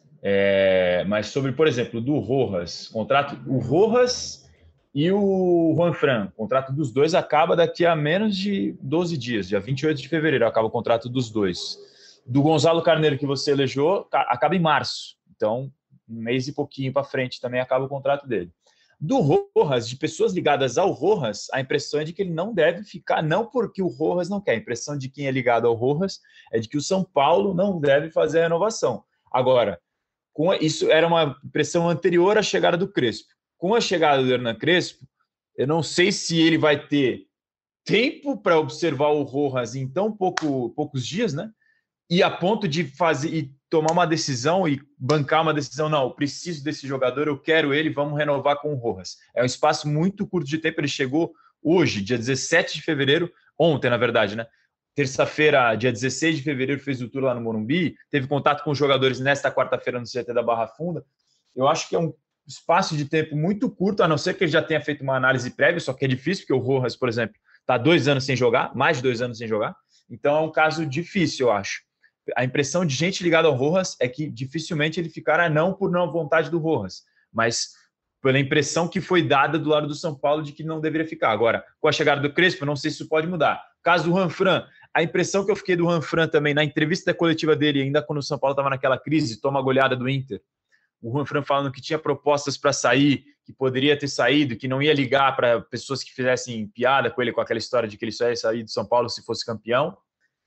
é, mas sobre, por exemplo, do Rojas, contrato, o Rojas e o Juanfran, o contrato dos dois acaba daqui a menos de doze dias, dia vinte e oito de fevereiro acaba o contrato dos dois. Do Gonzalo Carneiro, que você elegeu, acaba em março, então um mês e pouquinho para frente também acaba o contrato dele. Do Rojas, de pessoas ligadas ao Rojas, a impressão é de que ele não deve ficar, não porque o Rojas não quer, a impressão de quem é ligado ao Rojas é de que o São Paulo não deve fazer a renovação. Agora, com a, isso era uma impressão anterior à chegada do Crespo. Com a chegada do Hernan Crespo, eu não sei se ele vai ter tempo para observar o Rojas em tão pouco, poucos dias, né? E a ponto de fazer e tomar uma decisão e bancar uma decisão, não, eu preciso desse jogador, eu quero ele, vamos renovar com o Rojas. É um espaço muito curto de tempo, ele chegou hoje, dia dezessete de fevereiro, ontem, na verdade, né? Terça-feira, dia dezesseis de fevereiro, fez o tour lá no Morumbi, teve contato com os jogadores nesta quarta-feira no C T da Barra Funda. Eu acho que é um espaço de tempo muito curto, a não ser que ele já tenha feito uma análise prévia, só que é difícil, porque o Rojas, por exemplo, está dois anos sem jogar, mais de dois anos sem jogar, então é um caso difícil, eu acho. A impressão de gente ligada ao Rojas é que dificilmente ele ficará não por não vontade do Rojas, mas pela impressão que foi dada do lado do São Paulo de que não deveria ficar. Agora, com a chegada do Crespo, eu não sei se isso pode mudar. Caso do Juanfran, a impressão que eu fiquei do Juanfran também, na entrevista coletiva dele, ainda quando o São Paulo estava naquela crise, toma a goleada do Inter, o Juanfran falando que tinha propostas para sair, que poderia ter saído, que não ia ligar para pessoas que fizessem piada com ele, com aquela história de que ele só ia sair do São Paulo se fosse campeão,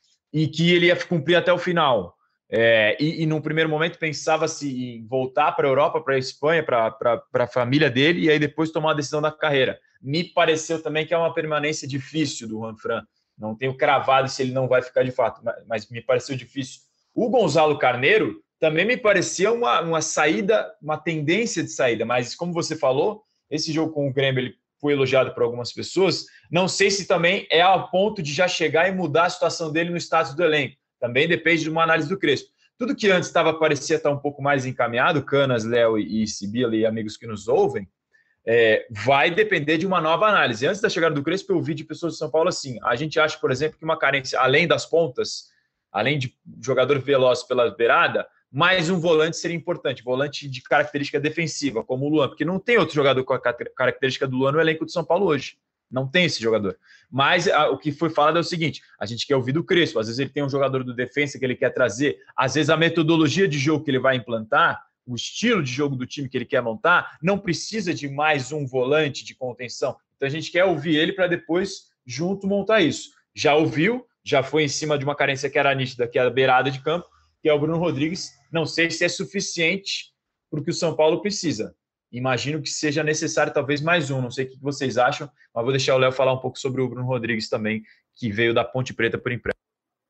e que ele ia cumprir até o final. É, e, e, num primeiro momento, pensava-se em voltar para a Europa, para a Espanha, para a família dele, e aí depois tomar a decisão da carreira. Me pareceu também que é uma permanência difícil do Juanfran. Não tenho cravado se ele não vai ficar de fato, mas, mas me pareceu difícil. O Gonzalo Carneiro também me parecia uma, uma saída, uma tendência de saída, mas como você falou, esse jogo com o Grêmio, ele foi elogiado por algumas pessoas, não sei se também é ao ponto de já chegar e mudar a situação dele no status do elenco. Também depende de uma análise do Crespo. Tudo que antes estava parecia estar um pouco mais encaminhado, Canas, Léo e Sibila e amigos que nos ouvem, é, vai depender de uma nova análise. Antes da chegada do Crespo, eu ouvi de pessoas de São Paulo assim, a gente acha, por exemplo, que uma carência, além das pontas, além de jogador veloz pela beirada, mais um volante seria importante, volante de característica defensiva, como o Luan, porque não tem outro jogador com a característica do Luan no elenco do São Paulo hoje. Não tem esse jogador. Mas a, o que foi falado é o seguinte, a gente quer ouvir do Crespo, às vezes ele tem um jogador do defensa que ele quer trazer, às vezes a metodologia de jogo que ele vai implantar, o estilo de jogo do time que ele quer montar, não precisa de mais um volante de contenção. Então a gente quer ouvir ele para depois, junto, montar isso. Já ouviu, já foi em cima de uma carência que era nítida, que é a beirada de campo, que é o Bruno Rodrigues. Não sei se é suficiente para o que o São Paulo precisa. Imagino que seja necessário talvez mais um. Não sei o que vocês acham, mas vou deixar o Léo falar um pouco sobre o Bruno Rodrigues também, que veio da Ponte Preta por empréstimo.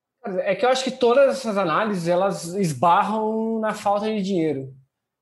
É que eu acho que todas essas análises elas esbarram na falta de dinheiro.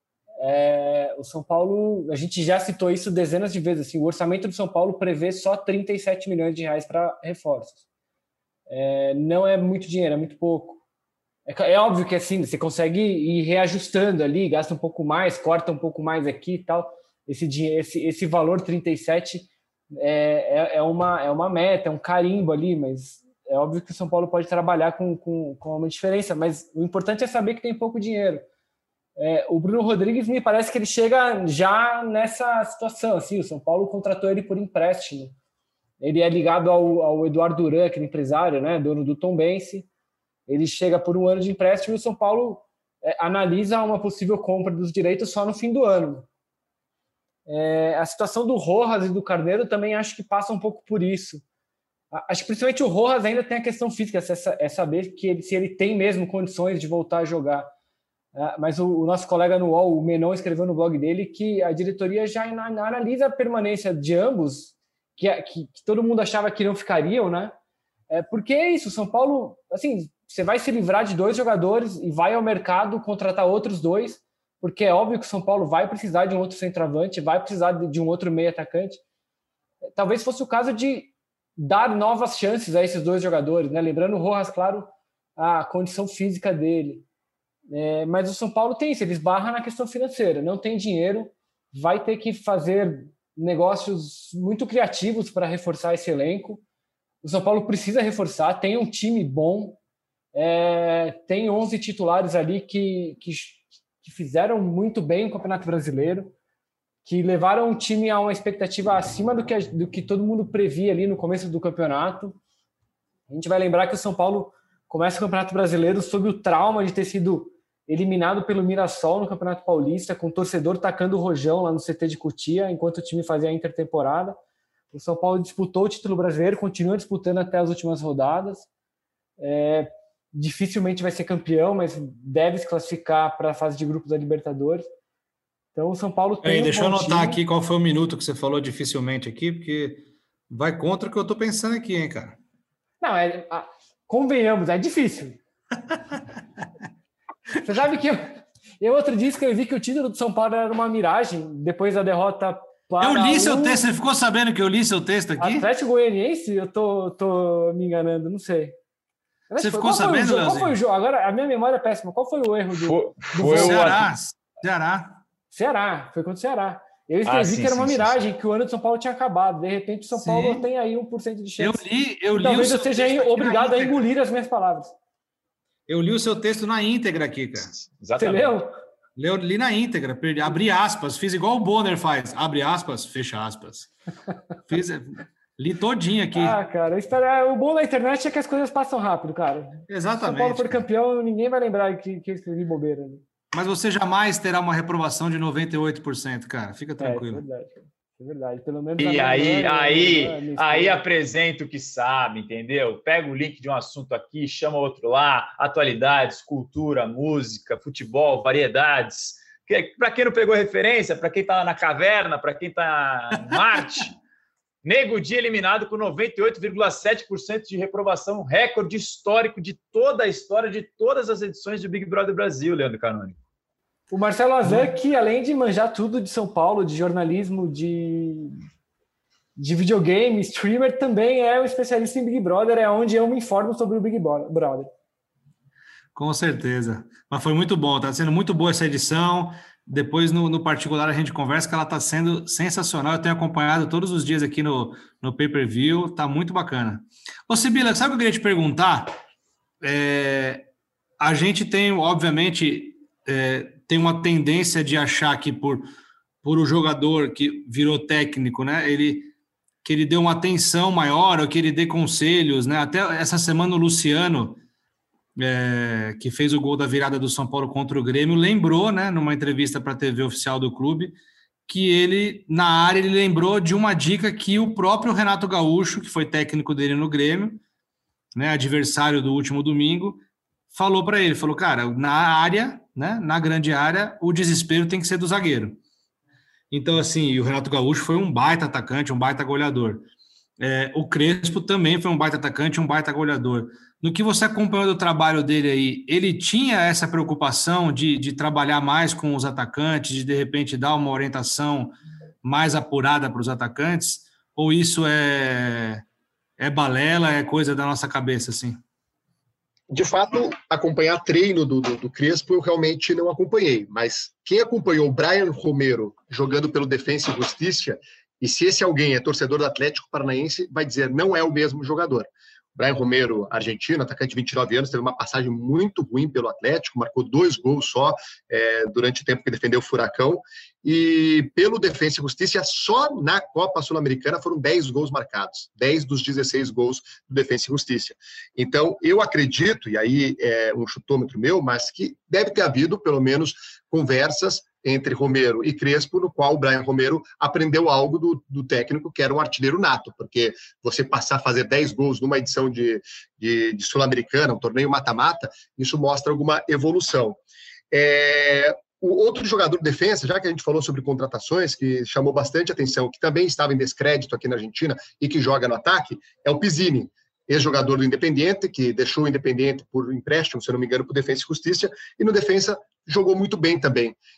É, o São Paulo, a gente já citou isso dezenas de vezes. Assim, o orçamento do São Paulo prevê só trinta e sete milhões de reais para reforços. É, não é muito dinheiro, é muito pouco. É, é óbvio que assim, você consegue ir reajustando ali, gasta um pouco mais, corta um pouco mais aqui e tal. Esse, esse, esse valor trinta e sete é, é, é, uma, é uma meta, é um carimbo ali, mas é óbvio que o São Paulo pode trabalhar com, com, com uma diferença, mas o importante é saber que tem pouco dinheiro. É, o Bruno Rodrigues me parece que ele chega já nessa situação, assim, o São Paulo contratou ele por empréstimo. Ele é ligado ao, ao Eduardo Duran, aquele empresário, né, dono do Tombense. Ele chega por um ano de empréstimo e o São Paulo é, analisa uma possível compra dos direitos só no fim do ano. É, a situação do Rojas e do Carneiro também acho que passa um pouco por isso. Acho que principalmente o Rojas ainda tem a questão física, é saber que ele, se ele tem mesmo condições de voltar a jogar. Mas o, o nosso colega no U O L, o Menon, escreveu no blog dele que a diretoria já analisa a permanência de ambos, que, que, que todo mundo achava que não ficariam, né? É, porque é isso, o São Paulo, assim, você vai se livrar de dois jogadores e vai ao mercado contratar outros dois, porque é óbvio que o São Paulo vai precisar de um outro centroavante, vai precisar de, de um outro meio atacante. Talvez fosse o caso de dar novas chances a esses dois jogadores, né? Lembrando o Rojas, claro, a condição física dele. É, mas o São Paulo tem isso, ele esbarra na questão financeira, não tem dinheiro, vai ter que fazer negócios muito criativos para reforçar esse elenco. O São Paulo precisa reforçar, tem um time bom, é, tem onze titulares ali que, que, que fizeram muito bem o Campeonato Brasileiro, que levaram o time a uma expectativa acima do que, do que todo mundo previa ali no começo do campeonato. A gente vai lembrar que o São Paulo começa o Campeonato Brasileiro sob o trauma de ter sido eliminado pelo Mirassol no Campeonato Paulista, com o torcedor tacando o rojão lá no C T de Cotia, enquanto o time fazia a intertemporada. O São Paulo disputou o título brasileiro, continua disputando até as últimas rodadas. É, dificilmente vai ser campeão, mas deve se classificar para a fase de grupos da Libertadores. Então o São Paulo tem. Ei, um deixa eu anotar time... aqui qual foi o minuto que você falou dificilmente aqui, porque vai contra o que eu estou pensando aqui, hein, cara? Não, é, convenhamos, é difícil. Você sabe que eu, eu outro dia escrevi que o título do São Paulo era uma miragem, depois da derrota para Eu li o... seu texto, você ficou sabendo que eu li seu texto aqui? Atlético Goianiense? Eu tô, tô me enganando, não sei. Você Qual ficou sabendo, Qual foi o jogo? Agora, a minha memória é péssima. Qual foi o erro do... Foi, do foi o Ceará. Ceará. Ceará, foi contra o Ceará. Eu escrevi Ah, sim, que era uma sim, miragem, sim. que o ano de São Paulo tinha acabado. De repente, o São Sim. Paulo tem aí um por cento de chance. Eu li, eu li Talvez o eu seu seja texto aqui obrigado na a íntegra. engolir as minhas palavras. Eu li o seu texto na íntegra aqui, cara. Exatamente. Você leu? Eu li na íntegra, perdi, abri aspas, fiz igual o Bonner faz. Abre aspas, fecha aspas. Fiz, li todinho aqui. Ah, cara, eu espero... o bom da internet é que as coisas passam rápido, cara. Exatamente. Se São Paulo for campeão, ninguém vai lembrar que, que eu escrevi bobeira. Né? Mas você jamais terá uma reprovação de noventa e oito por cento, cara. Fica tranquilo. É, é verdade, cara. É verdade. Pelo menos E a aí, minha- aí, a minha aí esposa- apresenta o que sabe, entendeu? Pega o link de um assunto aqui, chama outro lá, atualidades, cultura, música, futebol, variedades. Para quem não pegou referência, para quem está lá na caverna, para quem está em Marte, Nego Di eliminado com noventa e oito vírgula sete por cento de reprovação, recorde histórico de toda a história de todas as edições do Big Brother Brasil, Leandro Canônico. O Marcelo Azan, que além de manjar tudo de São Paulo, de jornalismo, de, de videogame, streamer, também é um especialista em Big Brother, é onde eu me informo sobre o Big Brother. Com certeza. Mas foi muito bom, está sendo muito boa essa edição. Depois, no, no particular, a gente conversa que ela está sendo sensacional. Eu tenho acompanhado todos os dias aqui no, no pay-per-view, está muito bacana. Ô, Sibila, sabe o que eu queria te perguntar? É, a gente tem, obviamente, é, tem uma tendência de achar que por, por o jogador que virou técnico, né, ele, que ele dê uma atenção maior ou que ele dê conselhos, né? Até essa semana o Luciano... É, que fez o gol da virada do São Paulo contra o Grêmio, lembrou, né, numa entrevista para a T V oficial do clube, que ele, na área, ele lembrou de uma dica que o próprio Renato Gaúcho, que foi técnico dele no Grêmio, né, adversário do último domingo, falou para ele, falou, cara, na área, né, na grande área, o desespero tem que ser do zagueiro. Então, assim, o Renato Gaúcho foi um baita atacante, um baita goleador. É, o Crespo também foi um baita atacante, um baita goleador. No que você acompanhou do trabalho dele aí, ele tinha essa preocupação de, de trabalhar mais com os atacantes, de de repente dar uma orientação mais apurada para os atacantes? Ou isso é, é balela, é coisa da nossa cabeça, assim? De fato, acompanhar treino do, do, do Crespo eu realmente não acompanhei, mas quem acompanhou o Brian Romero jogando pelo Defensa e Justiça, e se esse alguém é torcedor do Atlético Paranaense, vai dizer não é o mesmo jogador. Brian Romero, argentino, atacante de vinte e nove anos, teve uma passagem muito ruim pelo Atlético, marcou dois gols só é, durante o tempo que defendeu o Furacão, e pelo Defensa e Justiça, só na Copa Sul-Americana foram dez gols marcados, dez dos dezesseis gols do Defensa e Justiça. Então, eu acredito, e aí é um chutômetro meu, mas que deve ter havido, pelo menos, conversas entre Romero e Crespo, no qual o Brian Romero aprendeu algo do, do técnico, que era um artilheiro nato, porque você passar a fazer dez gols numa edição de, de, de Sul-Americana, um torneio mata-mata, isso mostra alguma evolução. É, o outro jogador de defesa, já que a gente falou sobre contratações, que chamou bastante atenção, que também estava em descrédito aqui na Argentina e que joga no ataque, é o Pizzini, ex-jogador do Independiente, que deixou o Independiente por empréstimo, se eu não me engano, por Defensa e Justiça, e no Defensa jogou muito bem também.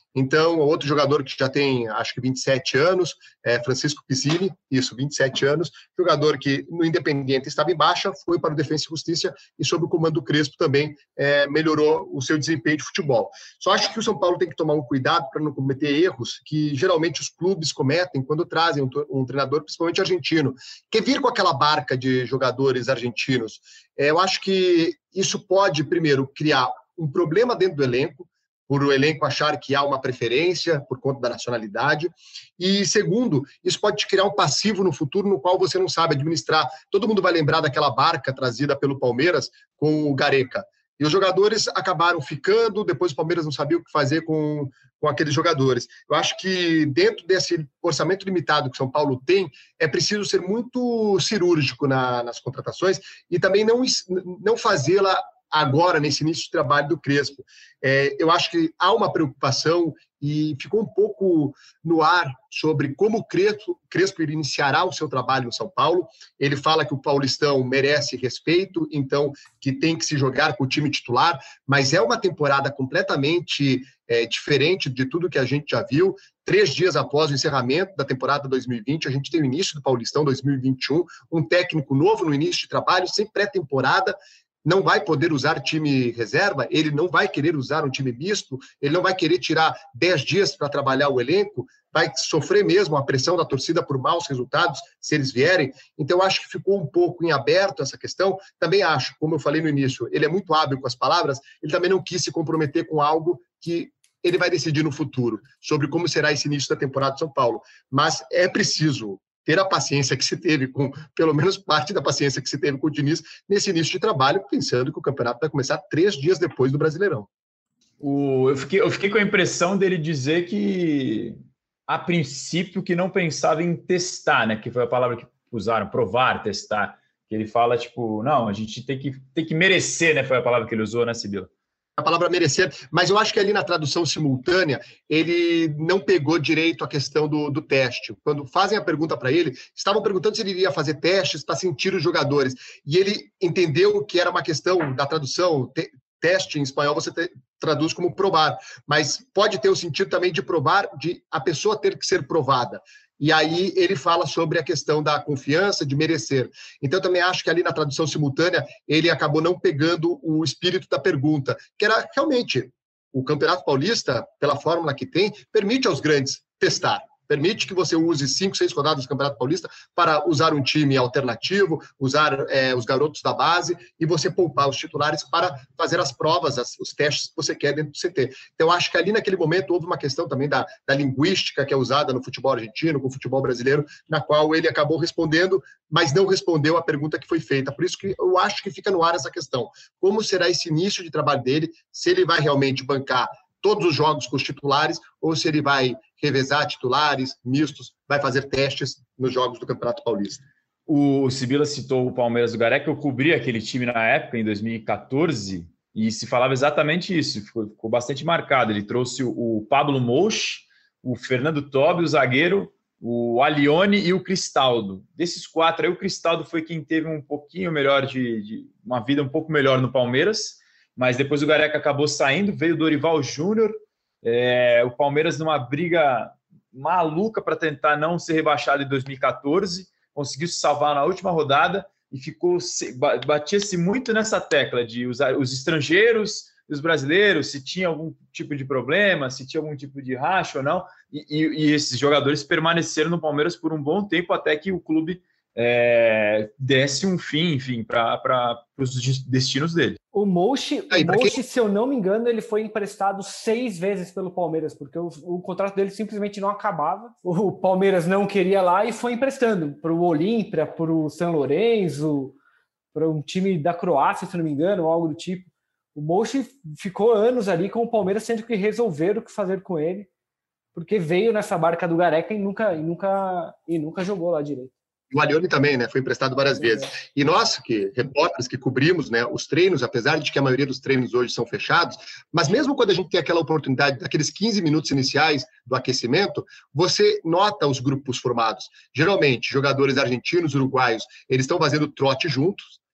Então, outro jogador que já tem, acho que vinte e sete anos, é Francisco Pizzini, isso, vinte e sete anos, jogador que no Independiente estava em baixa, foi para o Defensa e Justiça e sob o comando do Crespo também é, melhorou o seu desempenho de futebol. Só acho que o São Paulo tem que tomar um cuidado para não cometer erros que geralmente os clubes cometem quando trazem um, um treinador, principalmente argentino, que vir com aquela barca de jogadores argentinos. É, eu acho que isso pode, primeiro, criar um problema dentro do elenco, por o elenco achar que há uma preferência por conta da nacionalidade. E, segundo, isso pode te criar um passivo no futuro no qual você não sabe administrar. Todo mundo vai lembrar daquela barca trazida pelo Palmeiras com o Gareca. E os jogadores acabaram ficando, depois o Palmeiras não sabia o que fazer com, com aqueles jogadores. Eu acho que dentro desse orçamento limitado que São Paulo tem, é preciso ser muito cirúrgico na, nas contratações e também não, não fazê-la agora, nesse início de trabalho do Crespo. É, eu acho que há uma preocupação e ficou um pouco no ar sobre como o Crespo, Crespo iniciará o seu trabalho no São Paulo. Ele fala que o paulistão merece respeito, então que tem que se jogar com o time titular, mas é uma temporada completamente é, diferente de tudo que a gente já viu. Três dias após o encerramento da temporada dois mil e vinte, a gente tem o início do Paulistão dois mil e vinte e um, um técnico novo no início de trabalho, sem pré-temporada, não vai poder usar time reserva, ele não vai querer usar um time misto, ele não vai querer tirar dez dias para trabalhar o elenco, vai sofrer mesmo a pressão da torcida por maus resultados, se eles vierem. Então, eu acho que ficou um pouco em aberto essa questão. Também acho, como eu falei no início, ele é muito hábil com as palavras, ele também não quis se comprometer com algo que ele vai decidir no futuro, sobre como será esse início da temporada de São Paulo. Mas é preciso ter a paciência que se teve com, pelo menos parte da paciência que se teve com o Diniz nesse início de trabalho, pensando que o campeonato vai começar três dias depois do Brasileirão. O, eu, fiquei, eu fiquei com a impressão dele dizer que, a princípio, que não pensava em testar, né? Que foi a palavra que usaram, provar, testar. Que ele fala, tipo, não, a gente tem que, tem que merecer, né? Foi a palavra que ele usou, né, Sibila? A palavra merecer, mas eu acho que ali na tradução simultânea ele não pegou direito a questão do, do teste. Quando fazem a pergunta para ele, estavam perguntando se ele iria fazer testes para sentir os jogadores, e ele entendeu que era uma questão da tradução, te, teste em espanhol você te, traduz como provar, mas pode ter o sentido também de provar, de a pessoa ter que ser provada. E aí ele fala sobre a questão da confiança, de merecer. Então, eu também acho que ali na tradução simultânea, ele acabou não pegando o espírito da pergunta, que era realmente, o Campeonato Paulista, pela fórmula que tem, permite aos grandes testar. Permite que você use cinco, seis rodadas do Campeonato Paulista para usar um time alternativo, usar é, os garotos da base e você poupar os titulares para fazer as provas, as, os testes que você quer dentro do C T. Então, acho que ali naquele momento houve uma questão também da, da linguística que é usada no futebol argentino, com o futebol brasileiro, na qual ele acabou respondendo, mas não respondeu a pergunta que foi feita. Por isso que eu acho que fica no ar essa questão. Como será esse início de trabalho dele, se ele vai realmente bancar todos os jogos com os titulares, ou se ele vai revezar titulares, mistos, vai fazer testes nos jogos do Campeonato Paulista. O Sibila citou o Palmeiras do Gareca, eu cobri aquele time na época, em dois mil e quatorze, e se falava exatamente isso, ficou, ficou bastante marcado. Ele trouxe o Pablo Mouch, o Fernando Tobi, o zagueiro, o Alione e o Cristaldo. Desses quatro aí, o Cristaldo foi quem teve um pouquinho melhor de, de uma vida um pouco melhor no Palmeiras, mas depois o Gareca acabou saindo, veio o Dorival Júnior, é, o Palmeiras numa briga maluca para tentar não ser rebaixado em dois mil e quatorze, conseguiu se salvar na última rodada e ficou batia-se muito nessa tecla de usar os estrangeiros e os brasileiros, se tinha algum tipo de problema, se tinha algum tipo de racha ou não, e, e, e esses jogadores permaneceram no Palmeiras por um bom tempo até que o clube É, desse um fim, enfim, para os destinos dele. O Mouch, quem... se eu não me engano, ele foi emprestado seis vezes pelo Palmeiras, porque o, o contrato dele simplesmente não acabava. O Palmeiras não queria lá e foi emprestando para o Olímpia, para o São Lourenço, para um time da Croácia, se não me engano, algo do tipo. O Mouch ficou anos ali com o Palmeiras, sendo que resolveram o que fazer com ele, porque veio nessa barca do Gareca e nunca, e nunca, e nunca jogou lá direito. O Alione também, né? Foi emprestado várias vezes. E nós, que repórteres que cobrimos, né, os treinos, apesar de que a maioria dos treinos hoje são fechados, mas mesmo quando a gente tem aquela oportunidade, daqueles quinze minutos iniciais do aquecimento, você nota os grupos formados. Geralmente, jogadores argentinos, uruguaios, eles estão fazendo trote juntos,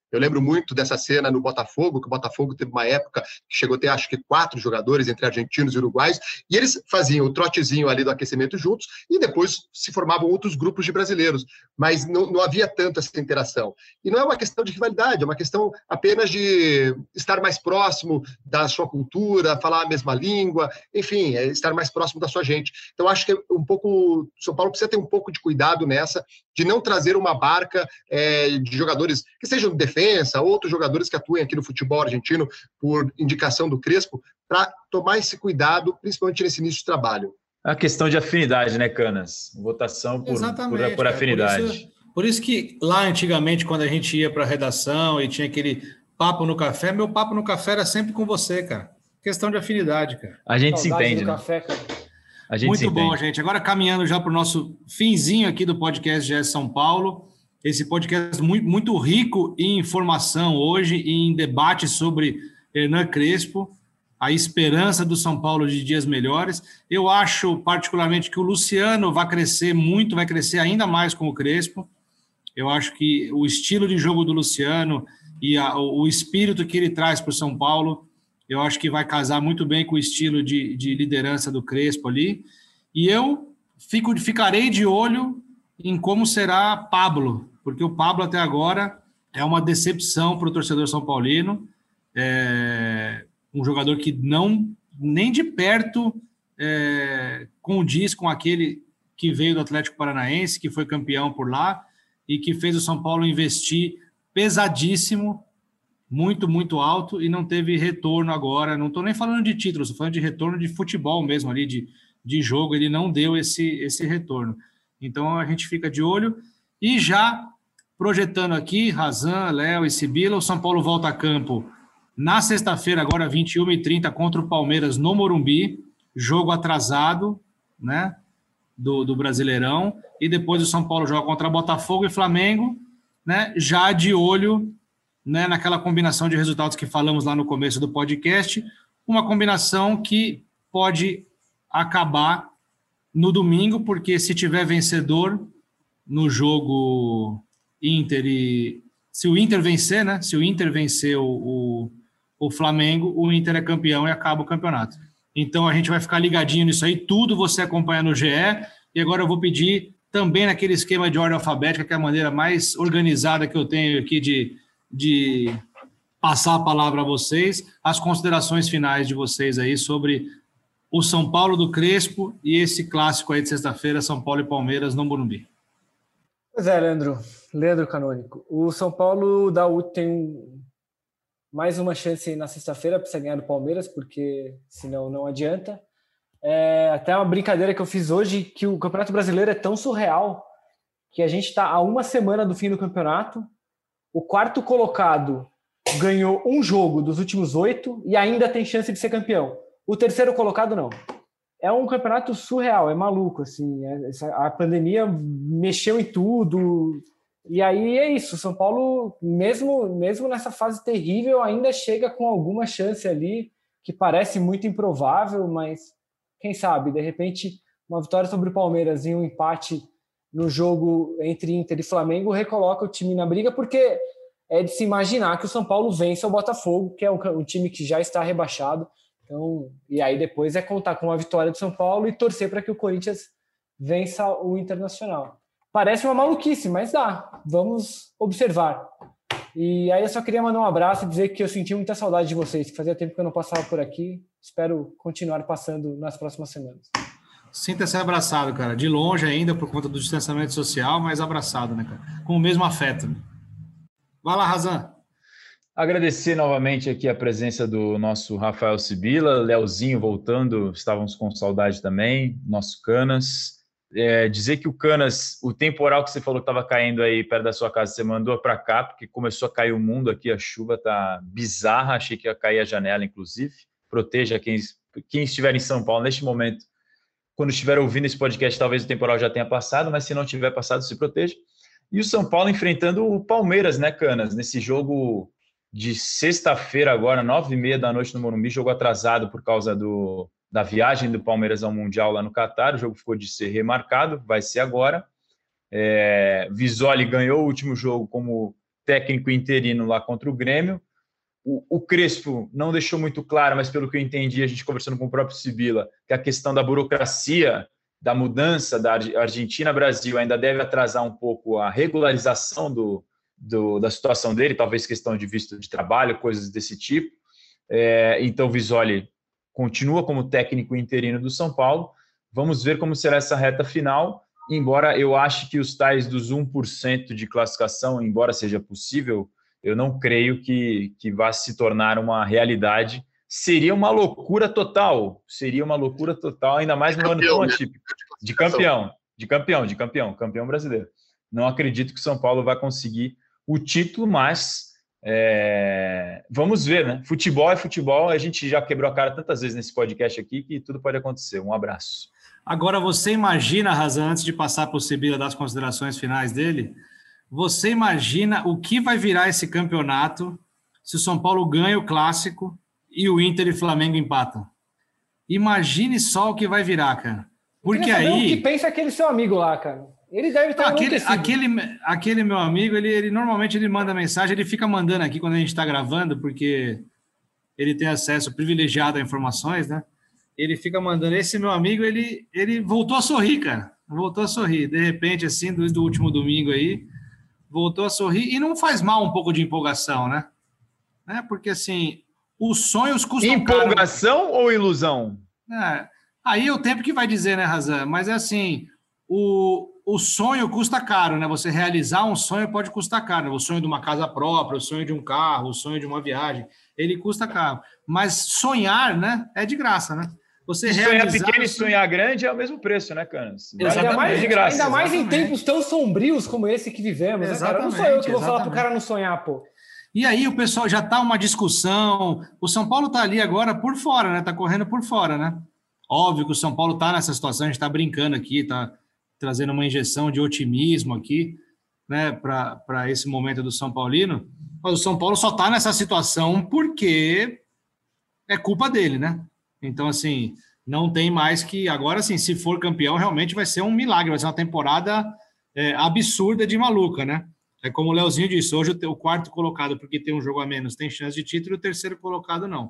Eu lembro muito dessa cena no Botafogo, que o Botafogo teve uma época que chegou a ter, acho que, quatro jogadores entre argentinos e uruguaios, e eles faziam o trotezinho ali do aquecimento juntos, e depois se formavam outros grupos de brasileiros, mas não, não havia tanto essa interação. E não é uma questão de rivalidade, é uma questão apenas de estar mais próximo da sua cultura, falar a mesma língua, enfim, é estar mais próximo da sua gente. Então, acho que um pouco, São Paulo precisa ter um pouco de cuidado nessa, de não trazer uma barca é, de jogadores que sejam de defesa, outros jogadores que atuem aqui no futebol argentino por indicação do Crespo, para tomar esse cuidado, principalmente nesse início de trabalho. É uma questão de afinidade, né, Canas? Votação por, por, por afinidade. Por isso, por isso que lá antigamente, quando a gente ia para a redação e tinha aquele papo no café, meu papo no café era sempre com você, cara. Questão de afinidade, cara. A gente Saudade se entende, do né? café, cara. A gente Muito se bom, entende. gente. Agora caminhando já para o nosso finzinho aqui do podcast G S São Paulo. Esse podcast muito, muito rico em informação hoje, em debate sobre Hernan Crespo, a esperança do São Paulo de dias melhores. Eu acho, particularmente, que o Luciano vai crescer muito, vai crescer ainda mais com o Crespo. Eu acho que o estilo de jogo do Luciano e a, o espírito que ele traz para o São Paulo, eu acho que vai casar muito bem com o estilo de, de liderança do Crespo ali. E eu fico, ficarei de olho em como será Pablo, porque o Pablo até agora é uma decepção para o torcedor são paulino, é um jogador que não, nem de perto é, condiz com aquele que veio do Atlético Paranaense, que foi campeão por lá e que fez o São Paulo investir pesadíssimo, muito, muito alto, e não teve retorno agora. Não estou nem falando de título, estou falando de retorno de futebol mesmo ali, de, de jogo. Ele não deu esse, esse retorno. Então a gente fica de olho. E já projetando aqui, Razan, Léo e Sibila, o São Paulo volta a campo na sexta-feira, agora vinte e uma e trinta, contra o Palmeiras no Morumbi, jogo atrasado, né, do, do Brasileirão, e depois o São Paulo joga contra Botafogo e Flamengo, né, já de olho, né, naquela combinação de resultados que falamos lá no começo do podcast, uma combinação que pode acabar no domingo, porque se tiver vencedor no jogo Inter e... Se o Inter vencer, né, se o Inter vencer o, o, o Flamengo, o Inter é campeão e acaba o campeonato. Então a gente vai ficar ligadinho nisso aí, tudo você acompanha no G E, e agora eu vou pedir também naquele esquema de ordem alfabética, que é a maneira mais organizada que eu tenho aqui de, de passar a palavra a vocês, as considerações finais de vocês aí sobre o São Paulo do Crespo e esse clássico aí de sexta-feira, São Paulo e Palmeiras no Morumbi. Pois é, Leandro, Leandro Canônico. O São Paulo da U tem um, mais uma chance na sexta-feira, precisa ganhar do Palmeiras, porque senão não adianta. É até uma brincadeira que eu fiz hoje, que o Campeonato Brasileiro é tão surreal que a gente está a uma semana do fim do campeonato, o quarto colocado ganhou um jogo dos últimos oito e ainda tem chance de ser campeão. O terceiro colocado não. É um campeonato surreal, é maluco, assim, a pandemia mexeu em tudo, e aí é isso, o São Paulo, mesmo, mesmo nessa fase terrível, ainda chega com alguma chance ali, que parece muito improvável, mas quem sabe, de repente, uma vitória sobre o Palmeiras e um empate no jogo entre Inter e Flamengo recoloca o time na briga, porque é de se imaginar que o São Paulo vença o Botafogo, que é um, um time que já está rebaixado. Então, e aí depois é contar com a vitória do São Paulo e torcer para que o Corinthians vença o Internacional. Parece uma maluquice, mas dá. Vamos observar. E aí eu só queria mandar um abraço e dizer que eu senti muita saudade de vocês, que fazia tempo que eu não passava por aqui. Espero continuar passando nas próximas semanas. Sinta-se abraçado, cara. De longe ainda, por conta do distanciamento social, mas abraçado, né, cara? Com o mesmo afeto. Né? Vai lá, Razan. Agradecer novamente aqui a presença do nosso Rafael Sibila, Leozinho voltando, estávamos com saudade também, nosso Canas. É, dizer que o Canas, o temporal que você falou que estava caindo aí perto da sua casa, você mandou para cá, porque começou a cair o mundo aqui, a chuva tá bizarra, achei que ia cair a janela, inclusive. Proteja quem, quem estiver em São Paulo neste momento. Quando estiver ouvindo esse podcast, talvez o temporal já tenha passado, mas se não tiver passado, se proteja. E o São Paulo enfrentando o Palmeiras, né, Canas? Nesse jogo de sexta-feira agora, nove e meia da noite no Morumbi, jogo atrasado por causa do, da viagem do Palmeiras ao Mundial lá no Catar, o jogo ficou de ser remarcado, vai ser agora. É, Visoli ganhou o último jogo como técnico interino lá contra o Grêmio. O, o Crespo não deixou muito claro, mas pelo que eu entendi, a gente conversando com o próprio Sibila, que a questão da burocracia, da mudança da Argentina-Brasil ainda deve atrasar um pouco a regularização do, do, da situação dele, talvez questão de visto de trabalho, coisas desse tipo. É, então, Visoli continua como técnico interino do São Paulo. Vamos ver como será essa reta final, embora eu ache que os tais dos um por cento de classificação, embora seja possível, eu não creio que, que vá se tornar uma realidade. Seria uma loucura total, seria uma loucura total, ainda mais no ano tão atípico. De campeão, de campeão, de campeão, campeão brasileiro. Não acredito que o São Paulo vai conseguir o título, mas é, vamos ver, né? Futebol é futebol, a gente já quebrou a cara tantas vezes nesse podcast aqui que tudo pode acontecer. Um abraço. Agora, você imagina, Razan, antes de passar para o Sibila das considerações finais dele, você imagina o que vai virar esse campeonato se o São Paulo ganha o Clássico e o Inter e Flamengo empatam? Imagine só o que vai virar, cara. Porque aí... o que pensa aquele seu amigo lá, cara? Ele deve estar aquele, aquele, aquele meu amigo, ele, ele normalmente ele manda mensagem, ele fica mandando aqui quando a gente está gravando, porque ele tem acesso privilegiado a informações, né? Ele fica mandando. Esse meu amigo, ele, ele voltou a sorrir, cara. Voltou a sorrir. De repente, assim, do, do último domingo aí, voltou a sorrir. E não faz mal um pouco de empolgação, né? né? Porque, assim, os sonhos custam caro. Empolgação ou ilusão? É, aí é o tempo que vai dizer, né, Razan? Mas é assim, o, o sonho custa caro, né? Você realizar um sonho pode custar caro. O sonho de uma casa própria, o sonho de um carro, o sonho de uma viagem, ele custa caro. Mas sonhar, né, é de graça, né? Você sonhar pequeno e sonhar grande é o mesmo preço, né, Canas? Ainda mais, de graça, ainda mais em tempos tão sombrios como esse que vivemos, né, cara? Não sou eu que vou exatamente. falar pro cara não sonhar, pô. E aí o pessoal já tá uma discussão. O São Paulo tá ali agora por fora, né? Tá correndo por fora, né? Óbvio que o São Paulo tá nessa situação, a gente tá brincando aqui, tá trazendo uma injeção de otimismo aqui, né, para esse momento do São Paulino. Mas o São Paulo só tá nessa situação porque é culpa dele, né? Então, assim, não tem mais que... Agora, assim, se for campeão, realmente vai ser um milagre, vai ser uma temporada é, absurda de maluca, né? É como o Leozinho disse, hoje o quarto colocado, porque tem um jogo a menos, tem chance de título, e o terceiro colocado não.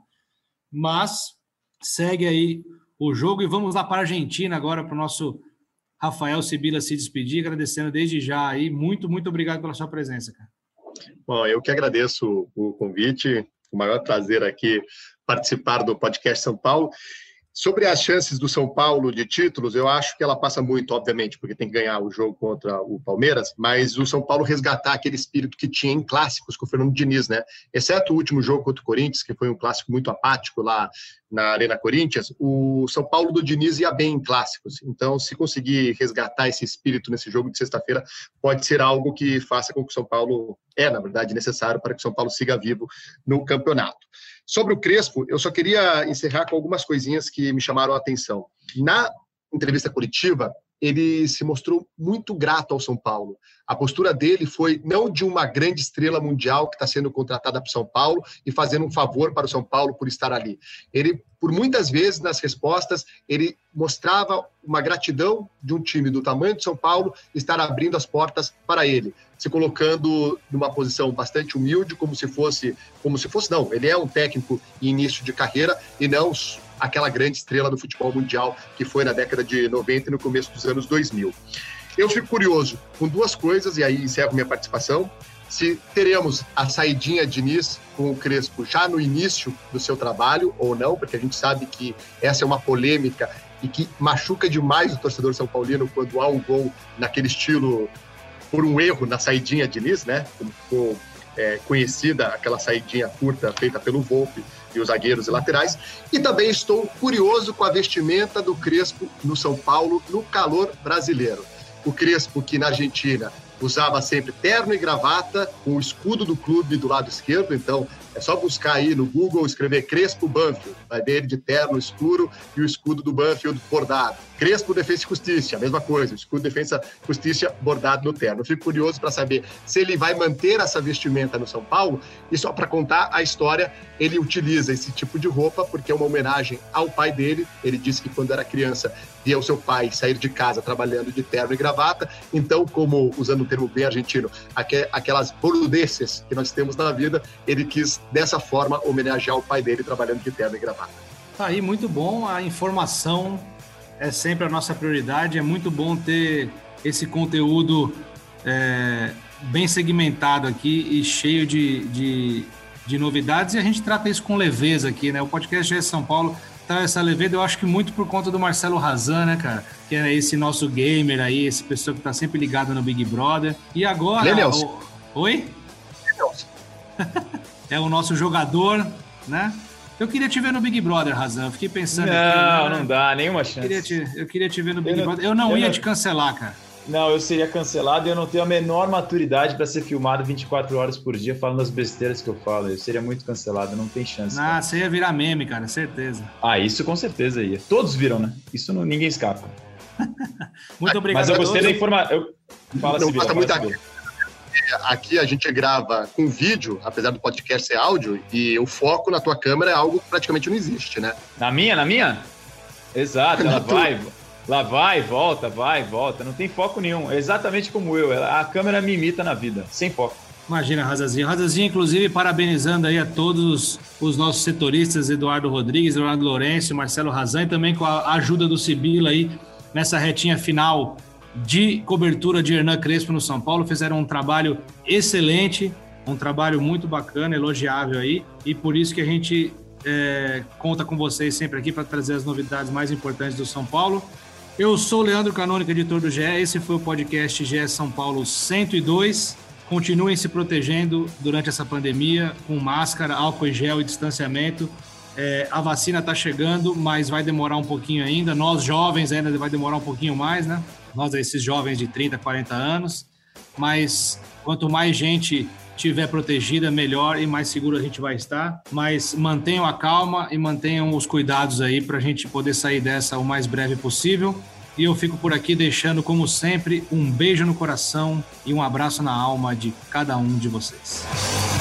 Mas segue aí o jogo e vamos lá para a Argentina agora, para o nosso Rafael Sibila se despedir, agradecendo desde já aí. Muito, muito obrigado pela sua presença, cara. Bom, eu que agradeço o convite, o maior prazer aqui participar do podcast São Paulo. Sobre as chances do São Paulo de títulos, eu acho que ela passa muito, obviamente, porque tem que ganhar o jogo contra o Palmeiras, mas o São Paulo resgatar aquele espírito que tinha em clássicos com o Fernando Diniz, né? Exceto o último jogo contra o Corinthians, que foi um clássico muito apático lá na Arena Corinthians, o São Paulo do Diniz ia bem em clássicos. Então, se conseguir resgatar esse espírito nesse jogo de sexta-feira, pode ser algo que faça com que o São Paulo, é, na verdade, necessário para que o São Paulo siga vivo no campeonato. Sobre o Crespo, eu só queria encerrar com algumas coisinhas que me chamaram a atenção. Na entrevista coletiva, ele se mostrou muito grato ao São Paulo. A postura dele foi não de uma grande estrela mundial que está sendo contratada para o São Paulo e fazendo um favor para o São Paulo por estar ali. Ele, por muitas vezes, nas respostas, ele mostrava uma gratidão de um time do tamanho do São Paulo estar abrindo as portas para ele, se colocando numa posição bastante humilde, como se fosse, como se fosse, não, ele é um técnico em início de carreira e não aquela grande estrela do futebol mundial que foi na década de noventa e no começo dos anos dois mil. Eu fico curioso com duas coisas, e aí encerro minha participação, se teremos a saidinha de Diniz com o Crespo já no início do seu trabalho ou não, porque a gente sabe que essa é uma polêmica e que machuca demais o torcedor são paulino quando há um gol naquele estilo por um erro na saidinha de Diniz, né? Como ficou é, conhecida aquela saidinha curta feita pelo Volpi e os zagueiros e laterais. E também estou curioso com a vestimenta do Crespo no São Paulo no calor brasileiro. O Crespo, que na Argentina usava sempre terno e gravata, com o escudo do clube do lado esquerdo, então É só buscar aí no Google, escrever Crespo Banfield. Vai ver ele de terno escuro e o escudo do Banfield bordado. Crespo Defensa e Justiça, a mesma coisa. O escudo Defensa e Justiça bordado no terno. Eu fico curioso para saber se ele vai manter essa vestimenta no São Paulo. E só para contar a história, ele utiliza esse tipo de roupa porque é uma homenagem ao pai dele. Ele disse que quando era criança via o seu pai sair de casa trabalhando de terno e gravata. Então, como, usando um termo bem argentino, aquelas boludeces que nós temos na vida, ele quis, dessa forma, homenagear o pai dele trabalhando de terno e gravata. Tá aí, muito bom. A informação é sempre a nossa prioridade. É muito bom ter esse conteúdo é, bem segmentado aqui e cheio de, de, de novidades. E a gente trata isso com leveza aqui, né? O podcast G E São Paulo traz essa leveza, eu acho que muito por conta do Marcelo Razan, né, cara? Que é esse nosso gamer aí, esse pessoa que tá sempre ligado no Big Brother. E agora... O... Oi? É o nosso jogador, né? Eu queria te ver no Big Brother, Razan. Eu fiquei pensando... Não, aqui, né? Não dá, nenhuma chance. Eu queria te, eu queria te ver no Big eu Brother. Eu não eu ia não... te cancelar, cara. Não, eu seria cancelado e eu não tenho a menor maturidade para ser filmado vinte e quatro horas por dia falando as besteiras que eu falo. Eu seria muito cancelado, não tem chance. Ah, cara. Você ia virar meme, cara, certeza. Ah, isso com certeza ia. Todos viram, né? Isso não, ninguém escapa. Muito obrigado. Mas eu gostei da informação. Fala, não, Sibila, fala, muita... Sibila. Aqui a gente grava com vídeo, apesar do podcast ser áudio, e o foco na tua câmera é algo que praticamente não existe, né? Na minha? Na minha? Exato, ela vai... Lá vai, volta, vai, volta. Não tem foco nenhum. É exatamente como eu. A câmera me imita na vida, sem foco. Imagina, Razanzinho. Razanzinho, inclusive, parabenizando aí a todos os nossos setoristas, Eduardo Rodrigues, Leonardo Lourenço, Marcelo Razan, e também com a ajuda do Sibila aí, nessa retinha final de cobertura de Hernan Crespo no São Paulo. Fizeram um trabalho excelente, um trabalho muito bacana, elogiável aí, e por isso que a gente é, conta com vocês sempre aqui para trazer as novidades mais importantes do São Paulo. Eu sou o Leandro Canônico, editor do G E. Esse foi o podcast G E São Paulo cento e dois. Continuem se protegendo durante essa pandemia, com máscara, álcool em gel e distanciamento. É, a vacina está chegando, mas vai demorar um pouquinho ainda. Nós, jovens, ainda vai demorar um pouquinho mais, né? Nós, esses jovens de trinta, quarenta anos. Mas quanto mais gente tiver protegida, melhor e mais seguro a gente vai estar. Mas mantenham a calma e mantenham os cuidados aí para a gente poder sair dessa o mais breve possível. E eu fico por aqui deixando, como sempre, um beijo no coração e um abraço na alma de cada um de vocês.